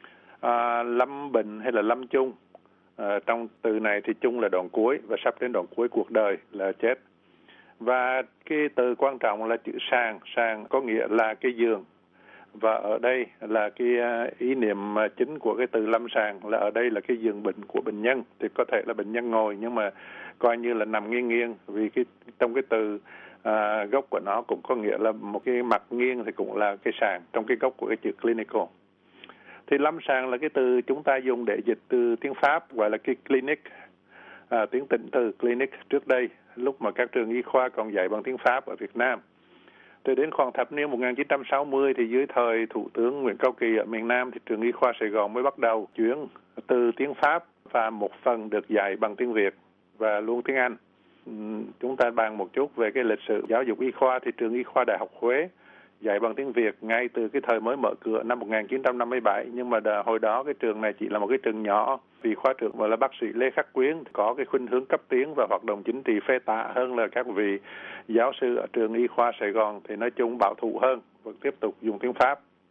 lâm bệnh hay là lâm chung. Trong từ này thì chung là đoạn cuối và sắp đến đoạn cuối cuộc đời là chết. Và cái từ quan trọng là chữ sàng, sàng có nghĩa là cái giường. Và ở đây là cái ý niệm chính của cái từ lâm sàng là ở đây là cái giường bệnh của bệnh nhân. Thì có thể là bệnh nhân ngồi nhưng mà coi như là nằm nghiêng nghiêng, vì cái trong cái từ gốc của nó cũng có nghĩa là một cái mặt nghiêng thì cũng là cái sàng trong cái gốc của cái chữ clinical. Thì lâm sàng là cái từ chúng ta dùng để dịch từ tiếng Pháp gọi là cái clinic, tiếng tịnh từ clinic trước đây, lúc mà các trường y khoa còn dạy bằng tiếng Pháp ở Việt Nam. Từ đến khoảng thập niên 1960 thì dưới thời Thủ tướng Nguyễn Cao Kỳ ở miền Nam thì trường y khoa Sài Gòn mới bắt đầu chuyển từ tiếng Pháp và một phần được dạy bằng tiếng Việt và luôn tiếng Anh. Chúng ta bàn một chút về cái lịch sử giáo dục y khoa thì trường y khoa Đại học Huế dạy bằng tiếng Việt ngay từ cái thời mới mở cửa năm 1957, nhưng mà hồi đó cái trường này chỉ là một cái trường nhỏ, vì khoa trưởng là bác sĩ Lê Khắc Quyến có cái khuynh hướng cấp tiến và hoạt động chính trị phê tả hơn là các vị giáo sư ở trường y khoa Sài Gòn thì nói chung bảo thủ hơn, vẫn tiếp tục dùng tiếng Pháp.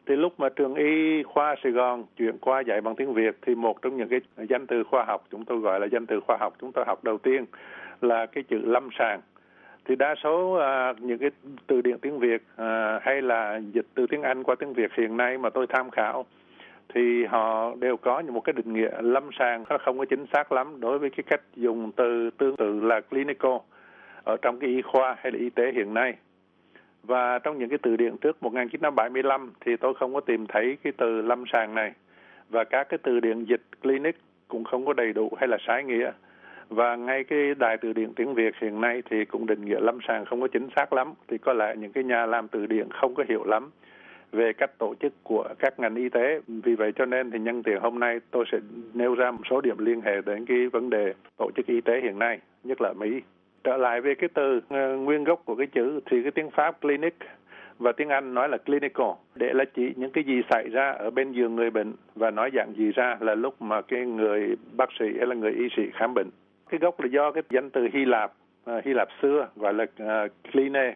Thì lúc mà trường y khoa Sài Gòn chuyển qua dạy bằng tiếng Việt thì một trong những cái danh từ khoa học, chúng tôi gọi là danh từ khoa học chúng tôi học đầu tiên là cái chữ lâm sàng. Thì đa số những cái từ điển tiếng Việt hay là dịch từ tiếng Anh qua tiếng Việt hiện nay mà tôi tham khảo thì họ đều có một cái định nghĩa lâm sàng, nó không có chính xác lắm đối với cái cách dùng từ tương tự là clinical ở trong cái y khoa hay là y tế hiện nay. Và trong những cái từ điển trước 1975 thì tôi không có tìm thấy cái từ lâm sàng này. Và các cái từ điển dịch clinic cũng không có đầy đủ hay là trái nghĩa. Và ngay cái đài từ điển tiếng Việt hiện nay thì cũng định nghĩa lâm sàng không có chính xác lắm. Thì có lẽ những cái nhà làm từ điển không có hiểu lắm về cách tổ chức của các ngành y tế. Vì vậy cho nên thì nhân tiện hôm nay tôi sẽ nêu ra một số điểm liên hệ đến cái vấn đề tổ chức y tế hiện nay, nhất là Mỹ. Trở lại về cái từ nguyên gốc của cái chữ thì cái tiếng Pháp clinic và tiếng Anh nói là clinical, để là chỉ những cái gì xảy ra ở bên giường người bệnh, và nói dạng gì ra là lúc mà cái người bác sĩ hay là người y sĩ khám bệnh. Cái gốc là do cái danh từ Hy Lạp xưa gọi là kline,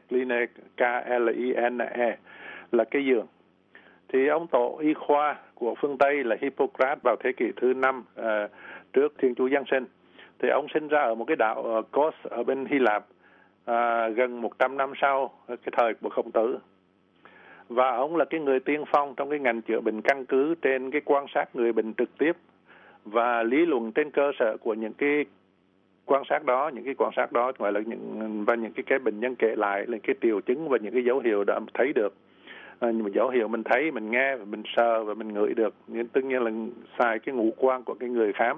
K-L-I-N-E, là cái giường. Thì ông tổ y khoa của phương Tây là Hippocrates vào thế kỷ thứ 5 trước Thiên Chúa Giáng sinh. Thì ông sinh ra ở một cái đảo Kos ở bên Hy Lạp gần 100 năm sau cái thời của Khổng Tử. Và ông là cái người tiên phong trong cái ngành chữa bệnh căn cứ trên cái quan sát người bệnh trực tiếp và lý luận trên cơ sở của những cái quan sát đó gọi là những cái bệnh nhân kể lại là cái triệu chứng và những cái dấu hiệu đã thấy được. Nhưng mà dấu hiệu mình thấy, mình nghe, mình sờ và mình ngửi được, nhưng tất nhiên là xài cái ngũ quan của cái người khám.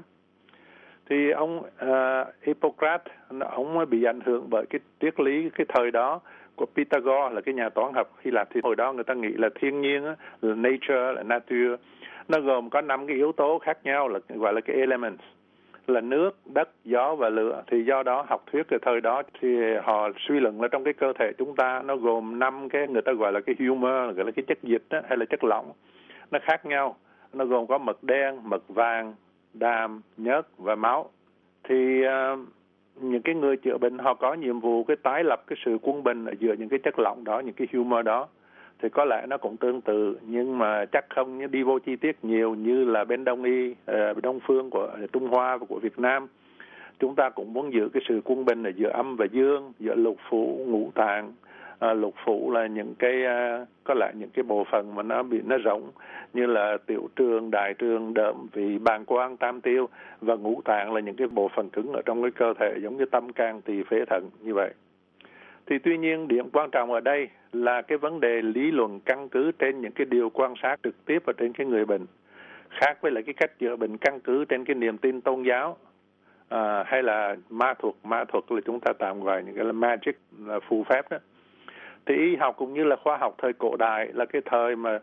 Thì ông Hippocrates, ông bị ảnh hưởng bởi cái triết lý cái thời đó của Pythagore, là cái nhà toán học Hy Lạp. Thì hồi đó người ta nghĩ là thiên nhiên là nature, là nature, nó gồm có 5 cái yếu tố khác nhau, là gọi là cái elements, là nước, đất, gió và lửa. Thì do đó học thuyết cái thời đó thì họ suy luận là trong cái cơ thể chúng ta nó gồm 5 cái, người ta gọi là cái humor, gọi là cái chất dịch đó, hay là chất lỏng, nó khác nhau. Nó gồm có mật đen, mật vàng, đàm, nhớt và máu. Thì những cái người chữa bệnh họ có nhiệm vụ cái tái lập cái sự quân bình ở giữa những cái chất lỏng đó, những cái humor đó. Thì có lẽ nó cũng tương tự, nhưng mà chắc không đi vô chi tiết nhiều như là bên Đông y, Đông phương của Trung Hoa và của Việt Nam. Chúng ta cũng muốn giữ cái sự quân bình ở giữa âm và dương, giữa lục phủ, ngũ tạng. Lục phủ là những cái có lẽ những cái bộ phận mà nó rộng như là tiểu trường, đại trường, đệm vị, bàng quang, tam tiêu, và ngũ tạng là những cái bộ phận cứng ở trong cái cơ thể giống như tâm, can, tỳ, phế, thận như vậy. Thì tuy nhiên điểm quan trọng ở đây là cái vấn đề lý luận căn cứ trên những cái điều quan sát trực tiếp ở trên cái người bệnh, khác với lại cái cách chữa bệnh căn cứ trên cái niềm tin tôn giáo hay là ma thuật là chúng ta tạm gọi những cái là magic, là phù phép đó. Thì y học cũng như là khoa học thời cổ đại là cái thời mà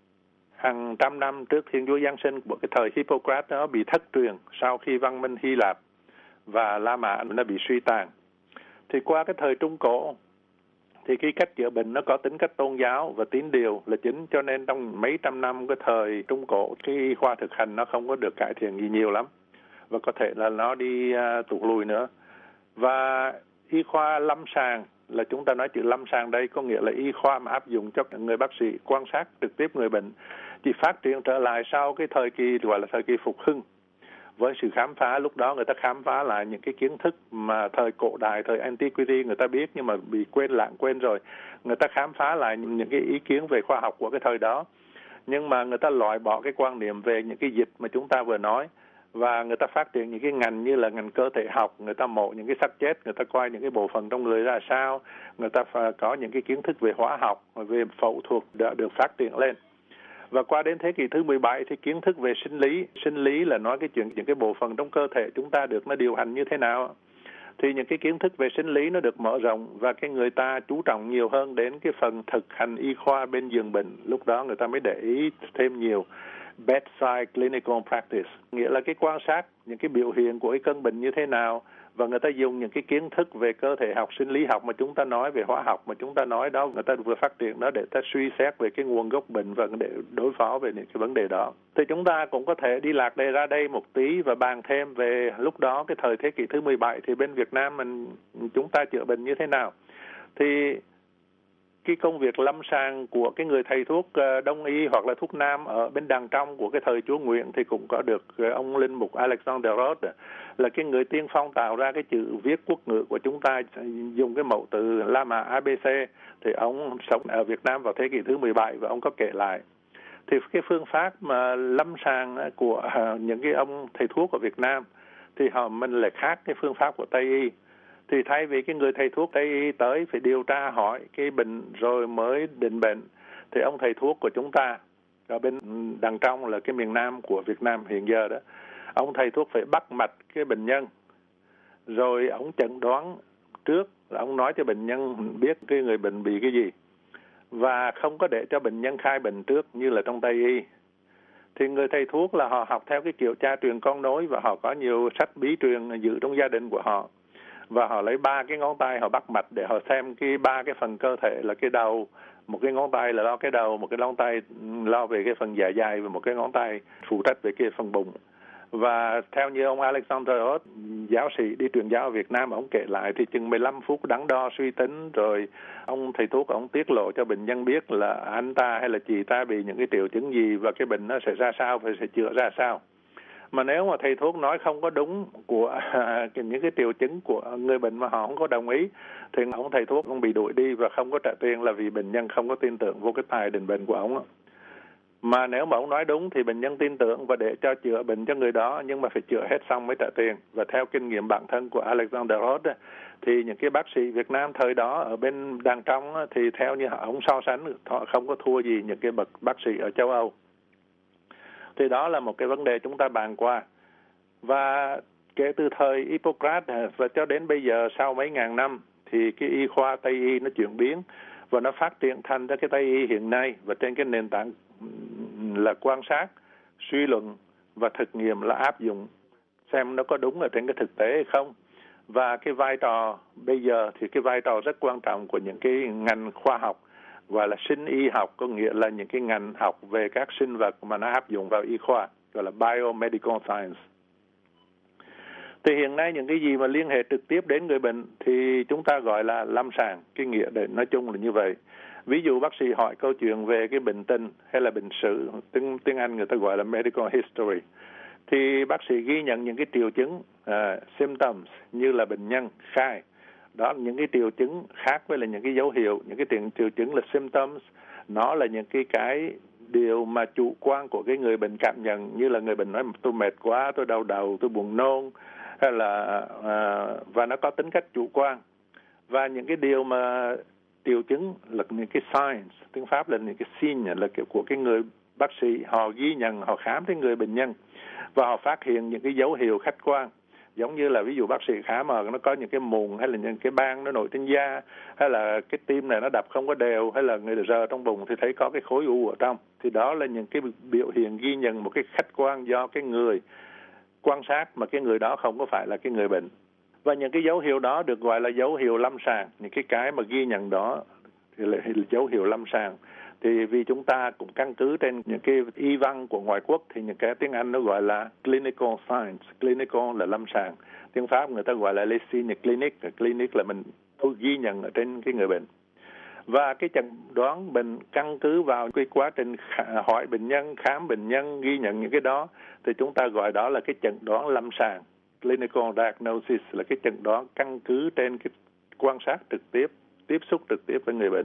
hàng trăm năm trước Thiên Chúa Giáng sinh của cái thời Hippocrates nó bị thất truyền sau khi văn minh Hy Lạp và La Mã nó bị suy tàn. Thì qua cái thời Trung Cổ thì cái cách chữa bệnh nó có tính cách tôn giáo và tín điều là chính, cho nên trong mấy trăm năm cái thời Trung Cổ cái y khoa thực hành nó không có được cải thiện gì nhiều lắm, và có thể là nó đi tụt lùi nữa. Và y khoa lâm sàng, là chúng ta nói chữ lâm sàng đây có nghĩa là y khoa mà áp dụng cho người bác sĩ quan sát trực tiếp người bệnh, chỉ phát triển trở lại sau cái thời kỳ gọi là thời kỳ phục hưng. Với sự khám phá, lúc đó người ta khám phá lại những cái kiến thức mà thời cổ đại, thời Antiquity người ta biết nhưng mà bị lãng quên rồi. Người ta khám phá lại những cái ý kiến về khoa học của cái thời đó. Nhưng mà người ta loại bỏ cái quan niệm về những cái dịch mà chúng ta vừa nói. Và người ta phát triển những cái ngành như là ngành cơ thể học, người ta mổ những cái xác chết, người ta coi những cái bộ phận trong người ra sao. Người ta có những cái kiến thức về hóa học, về phẫu thuật đã được phát triển lên. Và qua đến thế kỷ thứ 17 thì kiến thức về sinh lý là nói cái chuyện những cái bộ phận trong cơ thể chúng ta được nó điều hành như thế nào. Thì những cái kiến thức về sinh lý nó được mở rộng và cái người ta chú trọng nhiều hơn đến cái phần thực hành y khoa bên giường bệnh. Lúc đó người ta mới để ý thêm nhiều bedside clinical practice, nghĩa là cái quan sát những cái biểu hiện của cái cơn bệnh như thế nào, và người ta dùng những cái kiến thức về cơ thể học, sinh lý học mà chúng ta nói, về hóa học mà chúng ta nói đó, người ta vừa phát triển đó để ta suy xét về cái nguồn gốc bệnh và để đối phó về những cái vấn đề đó. Thì chúng ta cũng có thể đi lạc đề ra đây một tí và bàn thêm về lúc đó cái thời thế kỷ thứ 17 thì bên Việt Nam chúng ta chữa bệnh như thế nào. Thì cái công việc lâm sàng của cái người thầy thuốc đông y hoặc là thuốc nam ở bên đằng trong của cái thời Chúa Nguyễn thì cũng có được ông linh mục Alexander Roth là cái người tiên phong tạo ra cái chữ viết quốc ngữ của chúng ta dùng cái mẫu từ La Mã ABC. Thì ông sống ở Việt Nam vào thế kỷ thứ 17 và ông có kể lại thì cái phương pháp mà lâm sàng của những cái ông thầy thuốc ở Việt Nam thì mình lại khác cái phương pháp của Tây y. Thì thay vì cái người thầy thuốc Tây y tới phải điều tra hỏi cái bệnh rồi mới định bệnh, thì ông thầy thuốc của chúng ta ở bên đằng trong là cái miền Nam của Việt Nam hiện giờ đó, ông thầy thuốc phải bắt mạch cái bệnh nhân rồi ông chẩn đoán trước, là ông nói cho bệnh nhân biết cái người bệnh bị cái gì và không có để cho bệnh nhân khai bệnh trước như là trong Tây y. Thì người thầy thuốc là họ học theo cái kiểu cha truyền con nối và họ có nhiều sách bí truyền giữ trong gia đình của họ. Và họ lấy 3 cái ngón tay họ bắt mạch để họ xem cái 3 cái phần cơ thể là cái đầu, một cái ngón tay là lo cái đầu, một cái ngón tay lo về cái phần dạ dày và một cái ngón tay phụ trách về cái phần bụng. Và theo như ông Alexander Roth, giáo sĩ đi truyền giáo ở Việt Nam, ông kể lại thì chừng 15 phút đắn đo suy tính rồi ông thầy thuốc ông tiết lộ cho bệnh nhân biết là anh ta hay là chị ta bị những cái triệu chứng gì và cái bệnh nó sẽ ra sao và sẽ chữa ra sao. Mà nếu mà thầy thuốc nói không có đúng của những cái triệu chứng của người bệnh mà họ không có đồng ý thì ông thầy thuốc cũng bị đuổi đi và không có trả tiền, là vì bệnh nhân không có tin tưởng vô cái tài định bệnh của ông. Mà nếu mà ông nói đúng thì bệnh nhân tin tưởng và để cho chữa bệnh cho người đó, nhưng mà phải chữa hết xong mới trả tiền. Và theo kinh nghiệm bản thân của Alexander Roth thì những cái bác sĩ Việt Nam thời đó ở bên đằng trong thì theo như ông so sánh họ không có thua gì những cái bậc bác sĩ ở châu Âu. Thì đó là một cái vấn đề chúng ta bàn qua. Và kể từ thời Hippocrates và cho đến bây giờ sau mấy ngàn năm thì cái y khoa Tây y nó chuyển biến và nó phát triển thành ra cái Tây y hiện nay, và trên cái nền tảng là quan sát, suy luận và thực nghiệm là áp dụng xem nó có đúng ở trên cái thực tế hay không. Và cái vai trò bây giờ thì cái vai trò rất quan trọng của những cái ngành khoa học gọi là sinh y học, có nghĩa là những cái ngành học về các sinh vật mà nó áp dụng vào y khoa, gọi là biomedical science. Thì hiện nay những cái gì mà liên hệ trực tiếp đến người bệnh thì chúng ta gọi là lâm sàng, cái nghĩa để nói chung là như vậy. Ví dụ bác sĩ hỏi câu chuyện về cái bệnh tình hay là bệnh sử, tiếng Anh người ta gọi là medical history, thì bác sĩ ghi nhận những cái triệu chứng symptoms như là bệnh nhân khai. Đó là những cái triệu chứng khác với là những cái dấu hiệu. Những cái triệu chứng là symptoms, nó là những cái điều mà chủ quan của cái người bệnh cảm nhận, như là người bệnh nói tôi mệt quá, tôi đau đầu, tôi buồn nôn, hay là và nó có tính cách chủ quan. Và những cái điều mà triệu chứng là những cái signs, tiếng Pháp là những cái sign, là kiểu của cái người bác sĩ họ ghi nhận, họ khám cái người bệnh nhân và họ phát hiện những cái dấu hiệu khách quan. Giống như là ví dụ bác sĩ khám mà nó có những cái mụn hay là những cái ban nó nổi trên da, hay là cái tim này nó đập không có đều, hay là người rờ trong bụng thì thấy có cái khối u ở trong. Thì đó là những cái biểu hiện ghi nhận một cái khách quan do cái người quan sát, mà cái người đó không có phải là cái người bệnh. Và những cái dấu hiệu đó được gọi là dấu hiệu lâm sàng. Những cái mà ghi nhận đó thì là dấu hiệu lâm sàng. Thì vì chúng ta cũng căn cứ trên những cái y văn của ngoại quốc thì những cái tiếng Anh nó gọi là clinical science. Clinical là lâm sàng. Tiếng Pháp người ta gọi là les signes cliniques. Clinic là mình ghi nhận ở trên cái người bệnh. Và cái chẩn đoán bệnh căn cứ vào cái quá trình hỏi bệnh nhân, khám bệnh nhân, ghi nhận những cái đó thì chúng ta gọi đó là cái chẩn đoán lâm sàng. Clinical diagnosis là cái chẩn đoán căn cứ trên cái quan sát trực tiếp, tiếp xúc trực tiếp với người bệnh.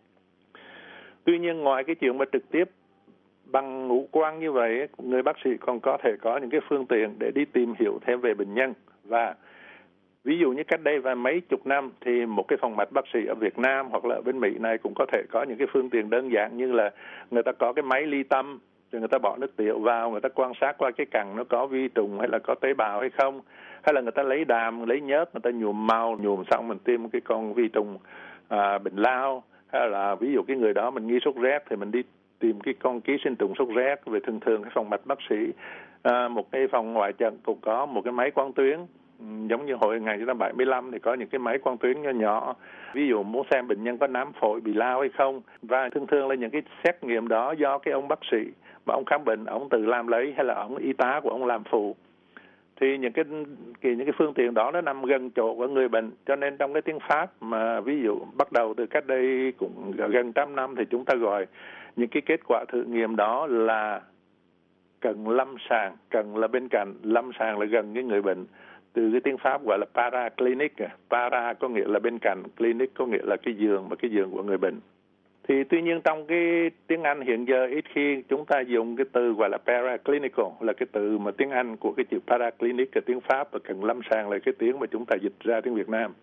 Tuy nhiên ngoài cái chuyện mà trực tiếp bằng ngũ quan như vậy, người bác sĩ còn có thể có những cái phương tiện để đi tìm hiểu thêm về bệnh nhân. Và ví dụ như cách đây vài mấy chục năm thì một cái phòng mạch bác sĩ ở Việt Nam hoặc là ở bên Mỹ này cũng có thể có những cái phương tiện đơn giản như là người ta có cái máy ly tâm, rồi người ta bỏ nước tiểu vào, người ta quan sát qua cái cặn nó có vi trùng hay là có tế bào hay không, hay là người ta lấy đàm, lấy nhớt, người ta nhuộm màu, nhuộm xong mình tiêm cái con vi trùng bệnh lao, hay là ví dụ cái người đó mình nghi sốt rét thì mình đi tìm cái con ký sinh trùng sốt rét. Về thường thường cái phòng mạch bác sĩ, một cái phòng ngoại trận cũng có một cái máy quang tuyến, giống như hồi 1975 thì có những cái máy quang tuyến nhỏ nhỏ, ví dụ muốn xem bệnh nhân có nám phổi bị lao hay không. Và thường thường là những cái xét nghiệm đó do cái ông bác sĩ mà ông khám bệnh ông tự làm lấy, hay là ông y tá của ông làm phụ. Thì những cái phương tiện đó nó nằm gần chỗ của người bệnh, cho nên trong cái tiếng Pháp mà ví dụ bắt đầu từ cách đây cũng gần 100 năm thì chúng ta gọi những cái kết quả thử nghiệm đó là cận lâm sàng. Cận là bên cạnh, lâm sàng là gần cái người bệnh. Từ cái tiếng Pháp gọi là paraclinic. Para có nghĩa là bên cạnh, clinic có nghĩa là cái giường, mà cái giường của người bệnh. Thì tuy nhiên trong cái tiếng Anh hiện giờ ít khi chúng ta dùng cái từ gọi là paraclinical, là cái từ mà tiếng Anh của cái chữ paraclinic, cái tiếng Pháp, và cận lâm sàng là cái tiếng mà chúng ta dịch ra tiếng Việt Nam.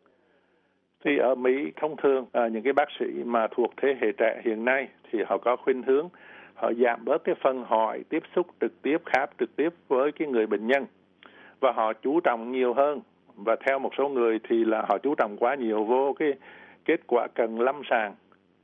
Thì ở Mỹ thông thường những cái bác sĩ mà thuộc thế hệ trẻ hiện nay thì họ có khuynh hướng họ giảm bớt cái phần hỏi tiếp xúc trực tiếp, khám trực tiếp với cái người bệnh nhân, và họ chú trọng nhiều hơn, và theo một số người thì là họ chú trọng quá nhiều vô cái kết quả cận lâm sàng,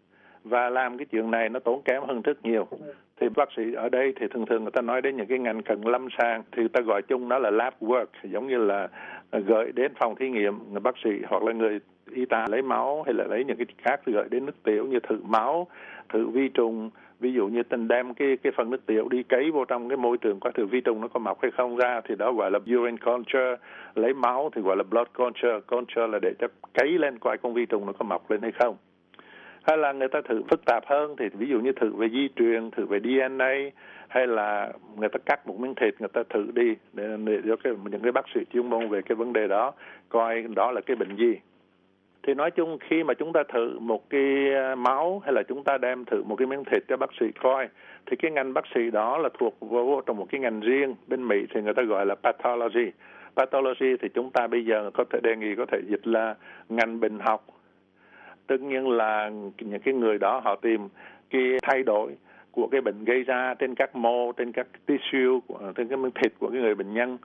và làm cái chuyện này nó tốn kém hơn rất nhiều. Thì bác sĩ ở đây thì thường người ta nói đến những cái ngành cận lâm sàng thì người ta gọi chung nó là lab work, giống như là gửi đến phòng thí nghiệm, người bác sĩ hoặc là người y tá lấy máu hay là lấy những cái khác gửi đến nước tiểu như thử máu, thử vi trùng. Ví dụ như tình đem cái phần nước tiểu đi cấy vô trong cái môi trường coi thử vi trùng nó có mọc hay không ra, thì đó gọi là urine culture. Lấy máu thì gọi là blood culture. Culture là để cho cấy lên coi con vi trùng nó có mọc lên hay không. Hay là người ta thử phức tạp hơn thì ví dụ như thử về di truyền, thử về DNA, hay là người ta cắt một miếng thịt người ta thử đi để cho những cái bác sĩ chuyên môn về cái vấn đề đó coi đó là cái bệnh gì. Thì nói chung khi mà chúng ta thử một cái máu hay là chúng ta đem thử một cái miếng thịt cho bác sĩ coi, thì cái ngành bác sĩ đó là thuộc vô trong một cái ngành riêng. Bên Mỹ thì người ta gọi là pathology. Pathology thì chúng ta bây giờ có thể đề nghị có thể dịch là ngành bệnh học. Tất nhiên là những cái người đó họ tìm cái thay đổi của cái bệnh gây ra trên các mô, trên các tissue, trên cái miếng thịt của cái người bệnh nhân,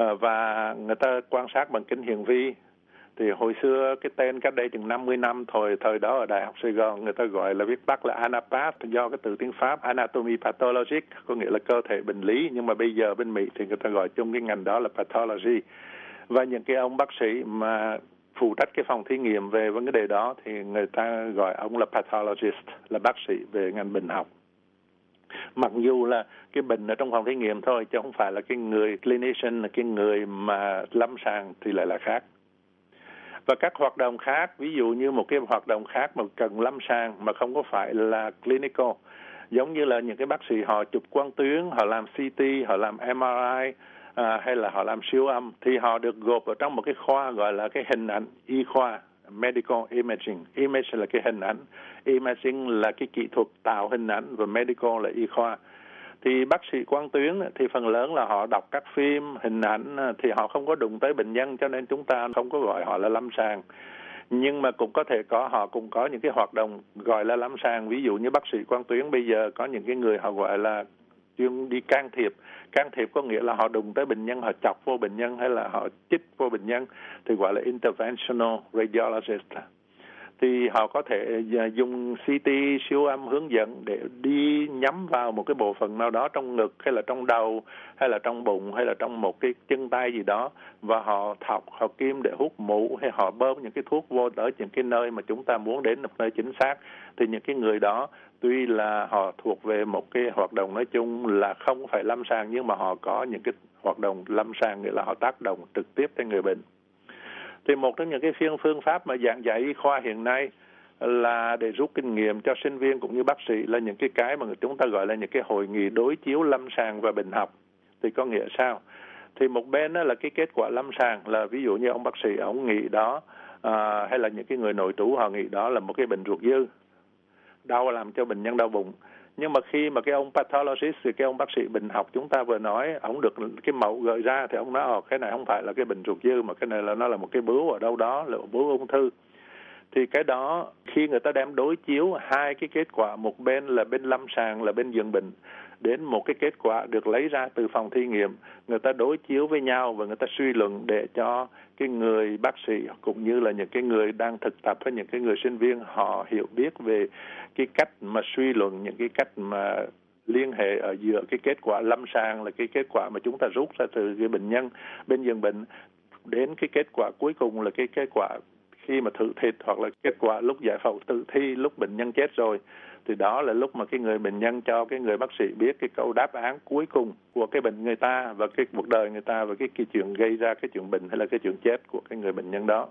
và người ta quan sát bằng kính hiển vi. Thì hồi xưa cái tên cách đây chừng 50 năm thời đó ở Đại học Sài Gòn người ta gọi là viết tắt là ANAPAT, do cái từ tiếng Pháp Anatomy Pathologic, có nghĩa là cơ thể bệnh lý, nhưng mà bây giờ bên Mỹ thì người ta gọi chung cái ngành đó là Pathology. Và những cái ông bác sĩ mà phụ trách cái phòng thí nghiệm về vấn đề đó thì người ta gọi ông là pathologist, là bác sĩ về ngành bệnh học. Mặc dù là cái bệnh ở trong phòng thí nghiệm thôi, chứ không phải là cái người clinician, là cái người mà lâm sàng thì lại là khác. Và các hoạt động khác, ví dụ như một cái hoạt động khác mà cần lâm sàng mà không có phải là clinical, giống như là những cái bác sĩ họ chụp quang tuyến, họ làm CT, họ làm MRI, hay là họ làm siêu âm, thì họ được gộp ở trong một cái khoa gọi là cái hình ảnh y khoa, medical imaging. Image là cái hình ảnh, imaging là cái kỹ thuật tạo hình ảnh, và medical là y khoa. Thì bác sĩ quang tuyến thì phần lớn là họ đọc các phim, hình ảnh, thì họ không có đụng tới bệnh nhân, cho nên chúng ta không có gọi họ là lâm sàng. Nhưng mà cũng có thể họ cũng có những cái hoạt động gọi là lâm sàng. Ví dụ như bác sĩ quang tuyến bây giờ có những cái người họ gọi là chuyên đi can thiệp. Can thiệp có nghĩa là họ đụng tới bệnh nhân, họ chọc vô bệnh nhân hay là họ chích vô bệnh nhân, thì gọi là interventional radiologist. Thì họ có thể dùng CT siêu âm hướng dẫn để đi nhắm vào một cái bộ phận nào đó trong ngực hay là trong đầu hay là trong bụng hay là trong một cái chân tay gì đó, và họ thọc, họ kim để hút mũ hay họ bơm những cái thuốc vô ở những cái nơi mà chúng ta muốn đến một nơi chính xác. Thì những cái người đó tuy là họ thuộc về một cái hoạt động nói chung là không phải lâm sàng, nhưng mà họ có những cái hoạt động lâm sàng, nghĩa là họ tác động trực tiếp tới người bệnh. Thì một trong những cái phương pháp mà giảng dạy y khoa hiện nay là để rút kinh nghiệm cho sinh viên cũng như bác sĩ là những cái mà chúng ta gọi là những cái hội nghị đối chiếu lâm sàng và bệnh học. Thì có nghĩa sao? Thì một bên đó là cái kết quả lâm sàng, là ví dụ như ông bác sĩ ông nghĩ đó, hay là những cái người nội trú họ nghĩ đó là một cái bệnh ruột dư, đau làm cho bệnh nhân đau bụng. Nhưng mà khi mà cái ông pathologist, thì cái ông bác sĩ bệnh học chúng ta vừa nói, ông được cái mẫu gợi ra thì ông nói cái này không phải là cái bệnh ruột dư, mà cái này là nó là một cái bướu ở đâu đó, là một bướu ung thư. Thì cái đó khi người ta đem đối chiếu hai cái kết quả, một bên là bên lâm sàng là bên giường bệnh, đến một cái kết quả được lấy ra từ phòng thí nghiệm, người ta đối chiếu với nhau và người ta suy luận để cho cái người bác sĩ cũng như là những cái người đang thực tập với những cái người sinh viên họ hiểu biết về cái cách mà suy luận, những cái cách mà liên hệ ở giữa cái kết quả lâm sàng là cái kết quả mà chúng ta rút ra từ cái bệnh nhân bên giường bệnh đến cái kết quả cuối cùng là cái kết quả khi mà thử thịt hoặc là kết quả lúc giải phẫu tử thi, lúc bệnh nhân chết rồi, thì đó là lúc mà cái người bệnh nhân cho cái người bác sĩ biết cái câu đáp án cuối cùng của cái bệnh người ta và cái cuộc đời người ta và cái chuyện gây ra cái chuyện bệnh hay là cái chuyện chết của cái người bệnh nhân đó.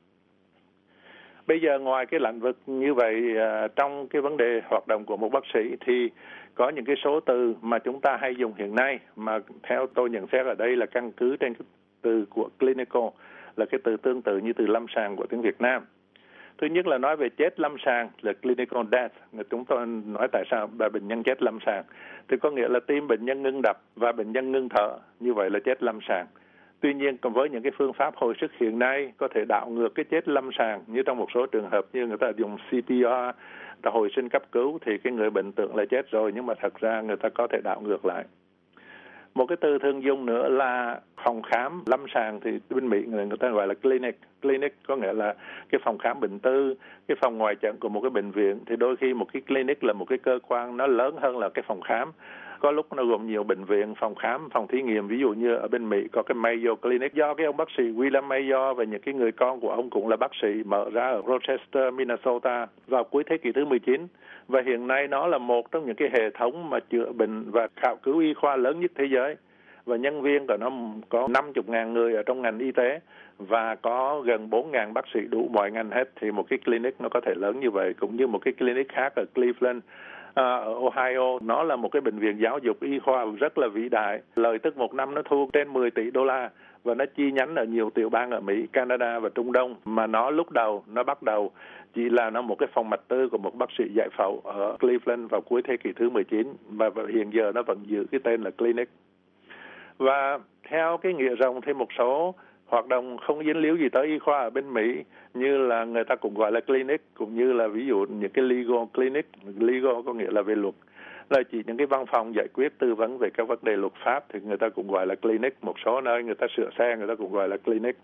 Bây giờ ngoài cái lĩnh vực như vậy, trong cái vấn đề hoạt động của một bác sĩ thì có những cái số từ mà chúng ta hay dùng hiện nay mà theo tôi nhận xét ở đây là căn cứ trên cái từ của clinical, là cái từ tương tự như từ lâm sàng của tiếng Việt Nam. Thứ nhất là nói về chết lâm sàng là clinical death. Chúng tôi nói tại sao bệnh nhân chết lâm sàng thì có nghĩa là tim bệnh nhân ngưng đập và bệnh nhân ngưng thở, như vậy là chết lâm sàng. Tuy nhiên còn với những cái phương pháp hồi sức hiện nay có thể đảo ngược cái chết lâm sàng, như trong một số trường hợp như người ta dùng CPR, ta hồi sinh cấp cứu thì cái người bệnh tưởng là chết rồi nhưng mà thật ra người ta có thể đảo ngược lại. Một cái từ thường dùng nữa là phòng khám lâm sàng, thì bên Mỹ người ta gọi là clinic. Clinic có nghĩa là cái phòng khám bệnh tư, cái phòng ngoài trận của một cái bệnh viện. Thì đôi khi một cái clinic là một cái cơ quan nó lớn hơn là cái phòng khám. Có lúc nó gồm nhiều bệnh viện, phòng khám, phòng thí nghiệm. Ví dụ như ở bên Mỹ có cái Mayo Clinic do cái ông bác sĩ William Mayo và những cái người con của ông cũng là bác sĩ mở ra ở Rochester, Minnesota vào cuối thế kỷ thứ 19. Và hiện nay nó là một trong những cái hệ thống mà chữa bệnh và khảo cứu y khoa lớn nhất thế giới. Và nhân viên của nó có 50.000 người ở trong ngành y tế và có gần 4.000 bác sĩ đủ mọi ngành hết. Thì một cái clinic nó có thể lớn như vậy. Cũng như một cái clinic khác ở Cleveland, ở Ohio, nó là một cái bệnh viện giáo dục y khoa rất là vĩ đại. Lợi tức một năm nó thu trên 10 tỷ đô la và nó chi nhánh ở nhiều tiểu bang ở Mỹ, Canada và Trung Đông. Mà nó lúc đầu, nó bắt đầu chỉ là nó một cái phòng mạch tư của một bác sĩ giải phẫu ở Cleveland vào cuối thế kỷ thứ 19 và hiện giờ nó vẫn giữ cái tên là clinic. Và theo cái nghĩa rộng thì một số hoạt động không dính líu gì tới y khoa ở bên Mỹ như là người ta cũng gọi là clinic, cũng như là ví dụ những cái legal clinic. Legal có nghĩa là về luật, là chỉ những cái văn phòng giải quyết tư vấn về các vấn đề luật pháp thì người ta cũng gọi là clinic. Một số nơi người ta sửa xe người ta cũng gọi là clinic.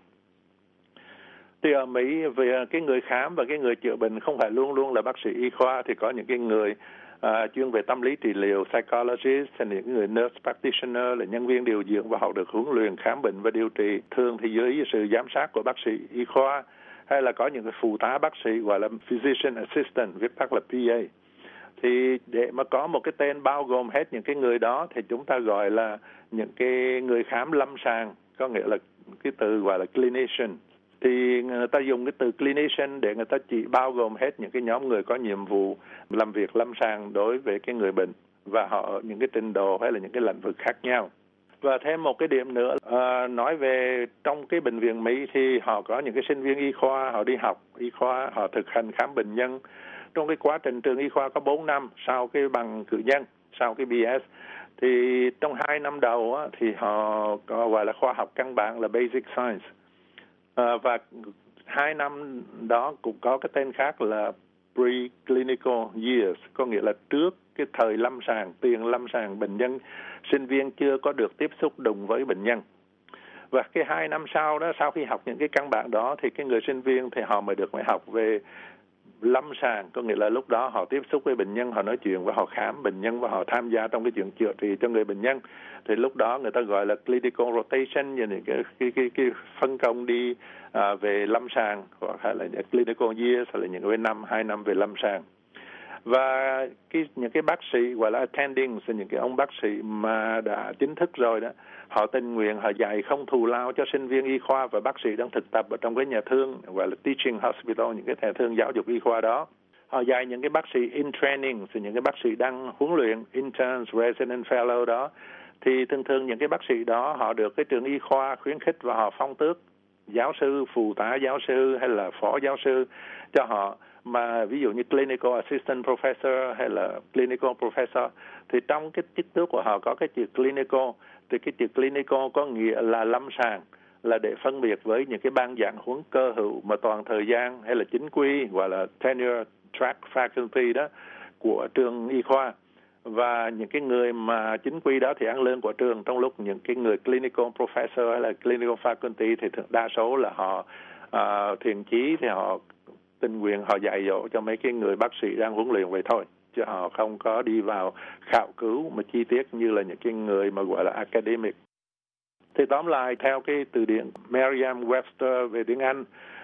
Thì ở Mỹ về cái người khám và cái người chữa bệnh không phải luôn luôn là bác sĩ y khoa, thì có những cái người chuyên về tâm lý trị liệu, psychologist, hay những người nurse practitioner là nhân viên điều dưỡng và họ được huấn luyện khám bệnh và điều trị. Thường thì dưới sự giám sát của bác sĩ y khoa, hay là có những cái phụ tá bác sĩ gọi là physician assistant, viết tắt là PA. Thì để mà có một cái tên bao gồm hết những cái người đó thì chúng ta gọi là những cái người khám lâm sàng, có nghĩa là cái từ gọi là clinician. Thì người ta dùng cái từ clinician để người ta chỉ bao gồm hết những cái nhóm người có nhiệm vụ làm việc lâm sàng đối với cái người bệnh và họ ở những cái trình độ hay là những cái lĩnh vực khác nhau. Và thêm một cái điểm nữa, nói về trong cái bệnh viện Mỹ thì họ có những cái sinh viên y khoa, họ đi học y khoa, họ thực hành khám bệnh nhân. Trong cái quá trình trường y khoa có 4 năm sau cái bằng cử nhân, sau cái BS. Thì trong 2 năm đầu thì họ có gọi là khoa học căn bản là Basic Science. Và 2 năm đó cũng có cái tên khác là Preclinical Years, có nghĩa là trước cái thời lâm sàng, tiền lâm sàng, bệnh nhân, sinh viên chưa có được tiếp xúc đụng với bệnh nhân. Và cái 2 năm sau đó, sau khi học những cái căn bản đó thì cái người sinh viên thì họ mới được học về lâm sàng, có nghĩa là lúc đó họ tiếp xúc với bệnh nhân, họ nói chuyện và họ khám bệnh nhân và họ tham gia trong cái chuyện chữa trị cho người bệnh nhân. Thì lúc đó người ta gọi là clinical rotation, như những cái phân công đi về lâm sàng, hoặc là những clinical years, hoặc là những cái 2 năm về lâm sàng. Và những cái bác sĩ gọi là attending, những cái ông bác sĩ mà đã chính thức rồi đó, họ tình nguyện, họ dạy không thù lao cho sinh viên y khoa và bác sĩ đang thực tập ở trong cái nhà thương, gọi là teaching hospital, những cái nhà thương giáo dục y khoa đó. Họ dạy những cái bác sĩ in training, những cái bác sĩ đang huấn luyện, interns, resident fellow đó. Thì thường những cái bác sĩ đó họ được cái trường y khoa khuyến khích và họ phong tước giáo sư, phụ tá giáo sư hay là phó giáo sư cho họ. Mà ví dụ như clinical assistant professor hay là clinical professor thì trong cái chức tước của họ có cái chữ clinical, thì cái chữ clinical có nghĩa là lâm sàng, là để phân biệt với những cái ban giảng huấn cơ hữu mà toàn thời gian hay là chính quy, gọi là tenure track faculty đó của trường y khoa. Và những cái người mà chính quy đó thì ăn lương của trường, trong lúc những cái người clinical professor hay là clinical faculty thì đa số là họ thiện chí, thì họ tình nguyện họ dạy dỗ cho mấy cái người bác sĩ đang huấn luyện vậy thôi, chứ họ không có đi vào khảo cứu mà chi tiết như là những cái người mà gọi là academic. Thì tóm lại theo cái từ điển Merriam-Webster về tiếng Anh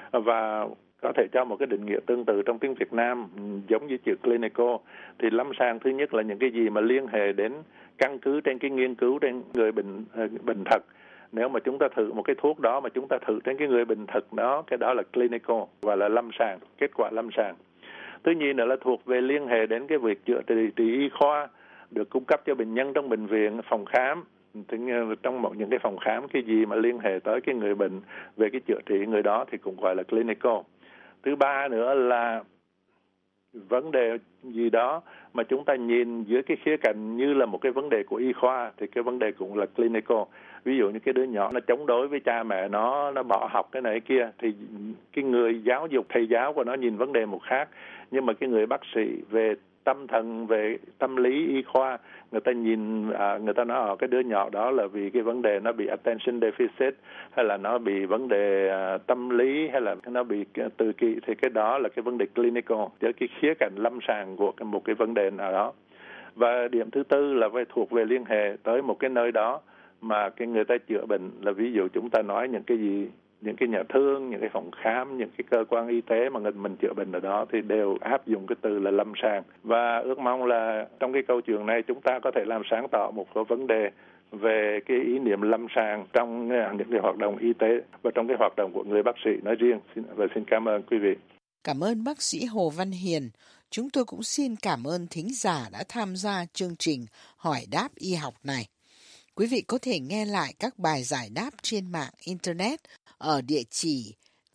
Và có thể cho một cái định nghĩa tương tự trong tiếng Việt Nam giống như chữ clinical. Thì lâm sàng thứ nhất là những cái gì mà liên hệ đến căn cứ trên cái nghiên cứu trên người bệnh thật. Nếu mà chúng ta thử một cái thuốc đó mà chúng ta thử trên cái người bệnh thật đó, cái đó là clinical và là lâm sàng, kết quả lâm sàng. Thứ nhì nữa là thuộc về liên hệ đến cái việc chữa trị y khoa được cung cấp cho bệnh nhân trong bệnh viện, phòng khám. Trong những cái phòng khám, cái gì mà liên hệ tới cái người bệnh về cái chữa trị người đó thì cũng gọi là clinical. Thứ ba nữa là vấn đề gì đó mà chúng ta nhìn dưới cái khía cạnh như là một cái vấn đề của y khoa thì cái vấn đề cũng là clinical. Ví dụ như cái đứa nhỏ nó chống đối với cha mẹ nó bỏ học cái này kia, thì cái người giáo dục, thầy giáo của nó nhìn vấn đề một khác, nhưng mà cái người bác sĩ về tâm thần, về tâm lý y khoa, người ta nhìn, người ta nói cái đứa nhỏ đó là vì cái vấn đề nó bị attention deficit, hay là nó bị vấn đề tâm lý, hay là nó bị tự kỷ, thì cái đó là cái vấn đề clinical, với cái khía cạnh lâm sàng của một cái vấn đề nào đó. Và điểm thứ tư là phải thuộc về liên hệ tới một cái nơi đó mà cái người ta chữa bệnh, là ví dụ chúng ta nói những cái gì, những cái nhà thương, những cái phòng khám, những cái cơ quan y tế mà mình chữa bệnh ở đó thì đều áp dụng cái từ là lâm sàng. Và ước mong là trong cái câu chuyện này chúng ta có thể làm sáng tỏ một số vấn đề về cái ý niệm lâm sàng trong những cái hoạt động y tế và trong cái hoạt động của người bác sĩ nói riêng. Và xin cảm ơn quý vị. Cảm ơn bác sĩ Hồ Văn Hiền. Chúng tôi cũng xin cảm ơn thính giả đã tham gia chương trình Hỏi đáp y học này. Quý vị có thể nghe lại các bài giải đáp trên mạng Internet ở địa chỉ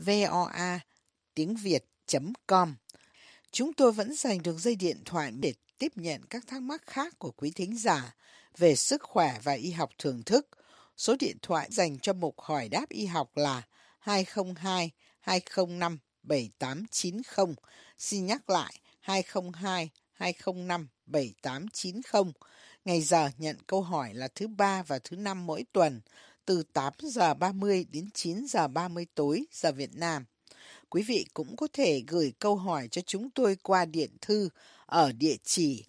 voa.tiengviet.com. Chúng tôi vẫn dành được dây điện thoại để tiếp nhận các thắc mắc khác của quý thính giả về sức khỏe và y học thưởng thức. Số điện thoại dành cho mục Hỏi đáp y học là 202 205 7890. Xin nhắc lại 202 205 7890. Ngày giờ nhận câu hỏi là thứ Ba và thứ Năm mỗi tuần, từ 8 giờ 30 đến 9 giờ 30 tối giờ Việt Nam. Quý vị cũng có thể gửi câu hỏi cho chúng tôi qua điện thư ở địa chỉ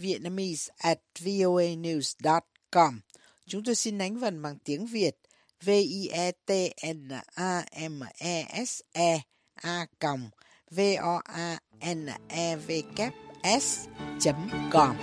vietnamese@voanews.com. Chúng tôi xin đánh vần bằng tiếng Việt vietnamese@voanevs.com.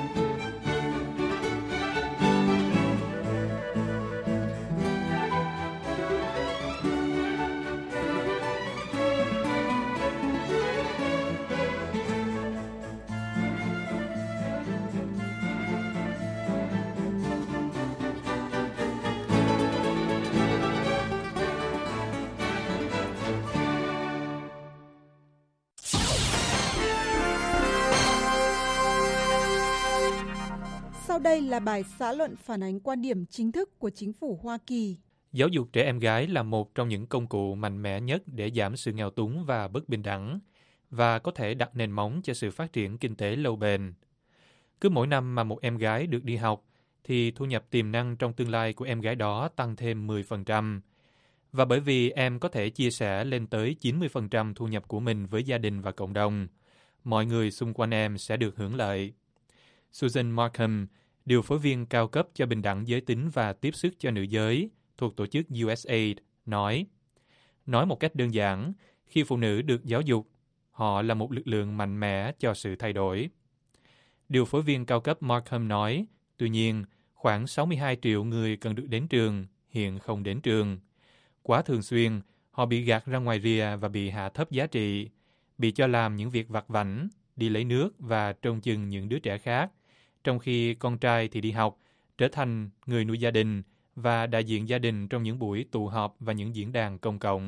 Sau đây là bài xã luận phản ánh quan điểm chính thức của chính phủ Hoa Kỳ. Giáo dục trẻ em gái là một trong những công cụ mạnh mẽ nhất để giảm sự nghèo túng và bất bình đẳng, và có thể đặt nền móng cho sự phát triển kinh tế lâu bền. Cứ mỗi năm mà một em gái được đi học, thì thu nhập tiềm năng trong tương lai của em gái đó tăng thêm 10%. Và bởi vì em có thể chia sẻ lên tới 90% thu nhập của mình với gia đình và cộng đồng, mọi người xung quanh em sẽ được hưởng lợi. Susan Markham, điều phối viên cao cấp cho bình đẳng giới tính và tiếp sức cho nữ giới thuộc tổ chức USAID, nói một cách đơn giản, khi phụ nữ được giáo dục, họ là một lực lượng mạnh mẽ cho sự thay đổi. Điều phối viên cao cấp Markham nói, tuy nhiên, khoảng 62 triệu người cần được đến trường, hiện không đến trường. Quá thường xuyên, họ bị gạt ra ngoài rìa và bị hạ thấp giá trị, bị cho làm những việc vặt vãnh, đi lấy nước và trông chừng những đứa trẻ khác, trong khi con trai thì đi học, trở thành người nuôi gia đình và đại diện gia đình trong những buổi tụ họp và những diễn đàn công cộng.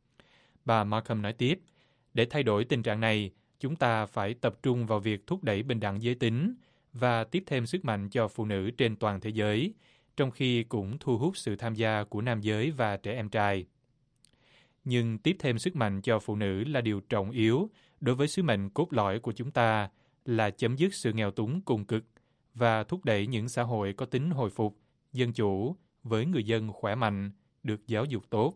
Bà Markham nói tiếp, để thay đổi tình trạng này, chúng ta phải tập trung vào việc thúc đẩy bình đẳng giới tính và tiếp thêm sức mạnh cho phụ nữ trên toàn thế giới, trong khi cũng thu hút sự tham gia của nam giới và trẻ em trai. Nhưng tiếp thêm sức mạnh cho phụ nữ là điều trọng yếu đối với sứ mệnh cốt lõi của chúng ta là chấm dứt sự nghèo túng cùng cực và thúc đẩy những xã hội có tính hồi phục, dân chủ, với người dân khỏe mạnh, được giáo dục tốt.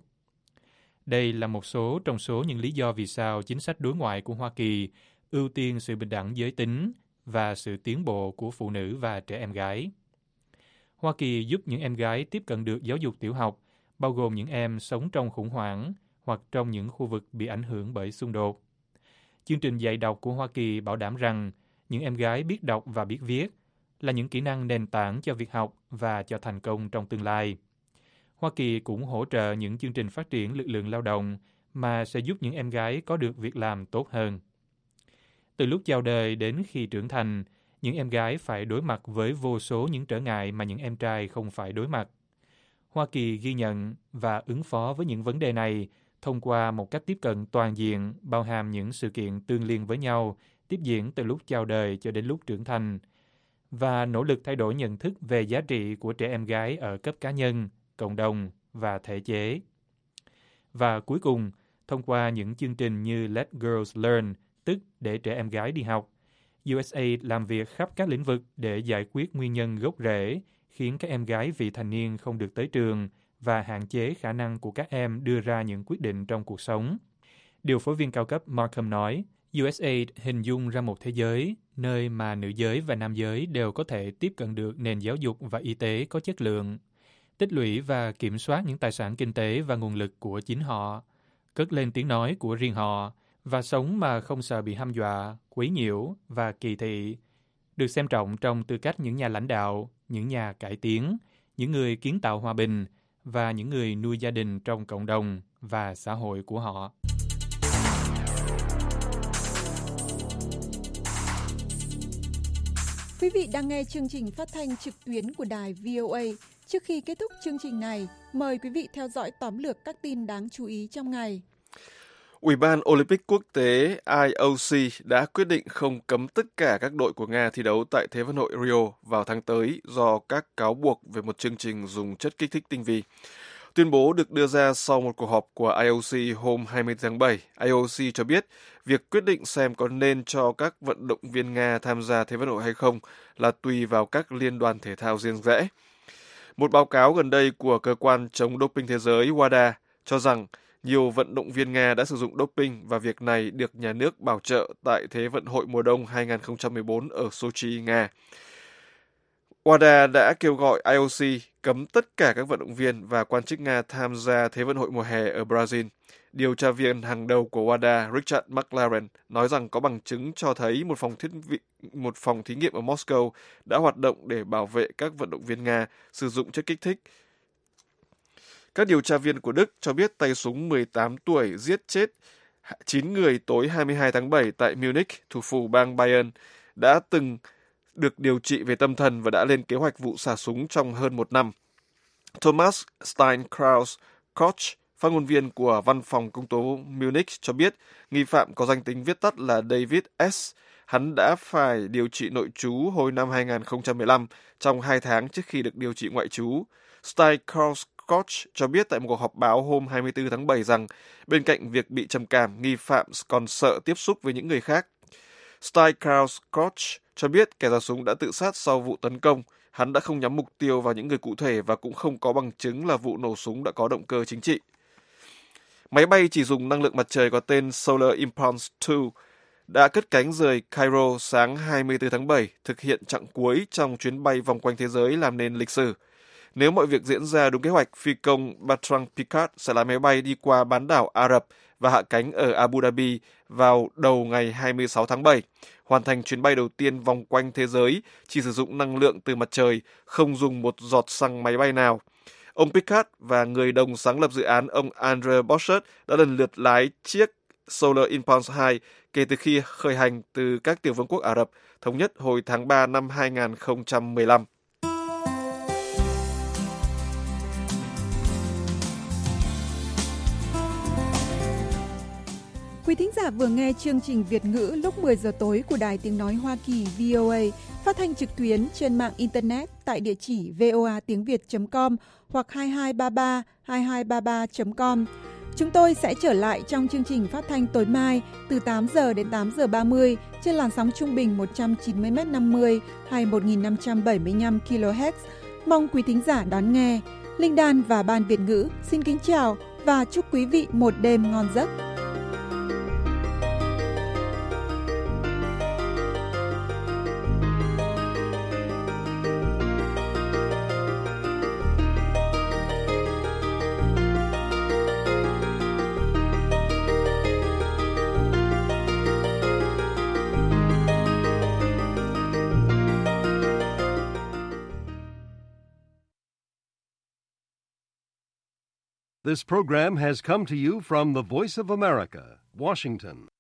Đây là một số trong số những lý do vì sao chính sách đối ngoại của Hoa Kỳ ưu tiên sự bình đẳng giới tính và sự tiến bộ của phụ nữ và trẻ em gái. Hoa Kỳ giúp những em gái tiếp cận được giáo dục tiểu học, bao gồm những em sống trong khủng hoảng hoặc trong những khu vực bị ảnh hưởng bởi xung đột. Chương trình dạy đọc của Hoa Kỳ bảo đảm rằng những em gái biết đọc và biết viết là những kỹ năng nền tảng cho việc học và cho thành công trong tương lai. Hoa Kỳ cũng hỗ trợ những chương trình phát triển lực lượng lao động mà sẽ giúp những em gái có được việc làm tốt hơn. Từ lúc chào đời đến khi trưởng thành, những em gái phải đối mặt với vô số những trở ngại mà những em trai không phải đối mặt. Hoa Kỳ ghi nhận và ứng phó với những vấn đề này thông qua một cách tiếp cận toàn diện, bao hàm những sự kiện tương liên với nhau, tiếp diễn từ lúc chào đời cho đến lúc trưởng thành, và nỗ lực thay đổi nhận thức về giá trị của trẻ em gái ở cấp cá nhân, cộng đồng và thể chế. Và cuối cùng, thông qua những chương trình như Let Girls Learn, tức để trẻ em gái đi học, USAID làm việc khắp các lĩnh vực để giải quyết nguyên nhân gốc rễ khiến các em gái vị thành niên không được tới trường và hạn chế khả năng của các em đưa ra những quyết định trong cuộc sống. Điều phối viên cao cấp Markham nói, USAID hình dung ra một thế giới nơi mà nữ giới và nam giới đều có thể tiếp cận được nền giáo dục và y tế có chất lượng, tích lũy và kiểm soát những tài sản kinh tế và nguồn lực của chính họ, cất lên tiếng nói của riêng họ và sống mà không sợ bị hăm dọa, quấy nhiễu và kỳ thị, được xem trọng trong tư cách những nhà lãnh đạo, những nhà cải tiến, những người kiến tạo hòa bình và những người nuôi gia đình trong cộng đồng và xã hội của họ. Quý vị đang nghe chương trình phát thanh trực tuyến của đài VOA. Trước khi kết thúc chương trình này, mời quý vị theo dõi tóm lược các tin đáng chú ý trong ngày. Ủy ban Olympic quốc tế IOC đã quyết định không cấm tất cả các đội của Nga thi đấu tại Thế vận hội Rio vào tháng tới do các cáo buộc về một chương trình dùng chất kích thích tinh vi. Tuyên bố được đưa ra sau một cuộc họp của IOC hôm 20 tháng 7. IOC cho biết việc quyết định xem có nên cho các vận động viên Nga tham gia Thế vận hội hay không là tùy vào các liên đoàn thể thao riêng rẽ. Một báo cáo gần đây của cơ quan chống doping thế giới WADA cho rằng nhiều vận động viên Nga đã sử dụng doping và việc này được nhà nước bảo trợ tại Thế vận hội mùa đông 2014 ở Sochi, Nga. WADA đã kêu gọi IOC cấm tất cả các vận động viên và quan chức Nga tham gia Thế vận hội mùa hè ở Brazil. Điều tra viên hàng đầu của WADA Richard McLaren nói rằng có bằng chứng cho thấy một phòng thí nghiệm ở Moscow đã hoạt động để bảo vệ các vận động viên Nga sử dụng chất kích thích. Các điều tra viên của Đức cho biết tay súng 18 tuổi giết chết 9 người tối 22 tháng 7 tại Munich, thủ phủ bang Bayern, đã từng được điều trị về tâm thần và đã lên kế hoạch vụ xả súng trong hơn một năm. Thomas Steinkraus-Koch, phát ngôn viên của văn phòng công tố Munich cho biết nghi phạm có danh tính viết tắt là David S. Hắn đã phải điều trị nội trú hồi năm 2015 trong 2 tháng trước khi được điều trị ngoại trú. Steinkraus-Koch cho biết tại một cuộc họp báo hôm 24 tháng 7 rằng bên cạnh việc bị trầm cảm, nghi phạm còn sợ tiếp xúc với những người khác. Steinkraus-Koch cho biết kẻ giật súng đã tự sát sau vụ tấn công. Hắn đã không nhắm mục tiêu vào những người cụ thể và cũng không có bằng chứng là vụ nổ súng đã có động cơ chính trị. Máy bay chỉ dùng năng lượng mặt trời có tên Solar Impulse 2 đã cất cánh rời Cairo sáng 24 tháng 7, thực hiện chặng cuối trong chuyến bay vòng quanh thế giới làm nên lịch sử. Nếu mọi việc diễn ra đúng kế hoạch, phi công Bertrand Piccard sẽ lái máy bay đi qua bán đảo Ả Rập và hạ cánh ở Abu Dhabi vào đầu ngày 26 tháng 7, hoàn thành chuyến bay đầu tiên vòng quanh thế giới chỉ sử dụng năng lượng từ mặt trời, không dùng một giọt xăng máy bay nào. Ông Piccard và người đồng sáng lập dự án ông Andre Borchardt đã lần lượt lái chiếc Solar Impulse 2 kể từ khi khởi hành từ các tiểu vương quốc Ả Rập thống nhất hồi tháng 3 năm 2015. Quý thính giả vừa nghe chương trình Việt ngữ lúc 10 giờ tối của Đài Tiếng Nói Hoa Kỳ VOA, phát thanh trực tuyến trên mạng Internet tại địa chỉ voatiengviet.com hoặc 2233 Chúng tôi sẽ trở lại trong chương trình phát thanh tối mai từ 8 giờ đến 8 giờ 30 trên làn sóng trung bình 190m50 hay 1575 kHz. Mong quý thính giả đón nghe. Linh Đan và Ban Việt ngữ xin kính chào và chúc quý vị một đêm ngon giấc. This program has come to you from the Voice of America, Washington.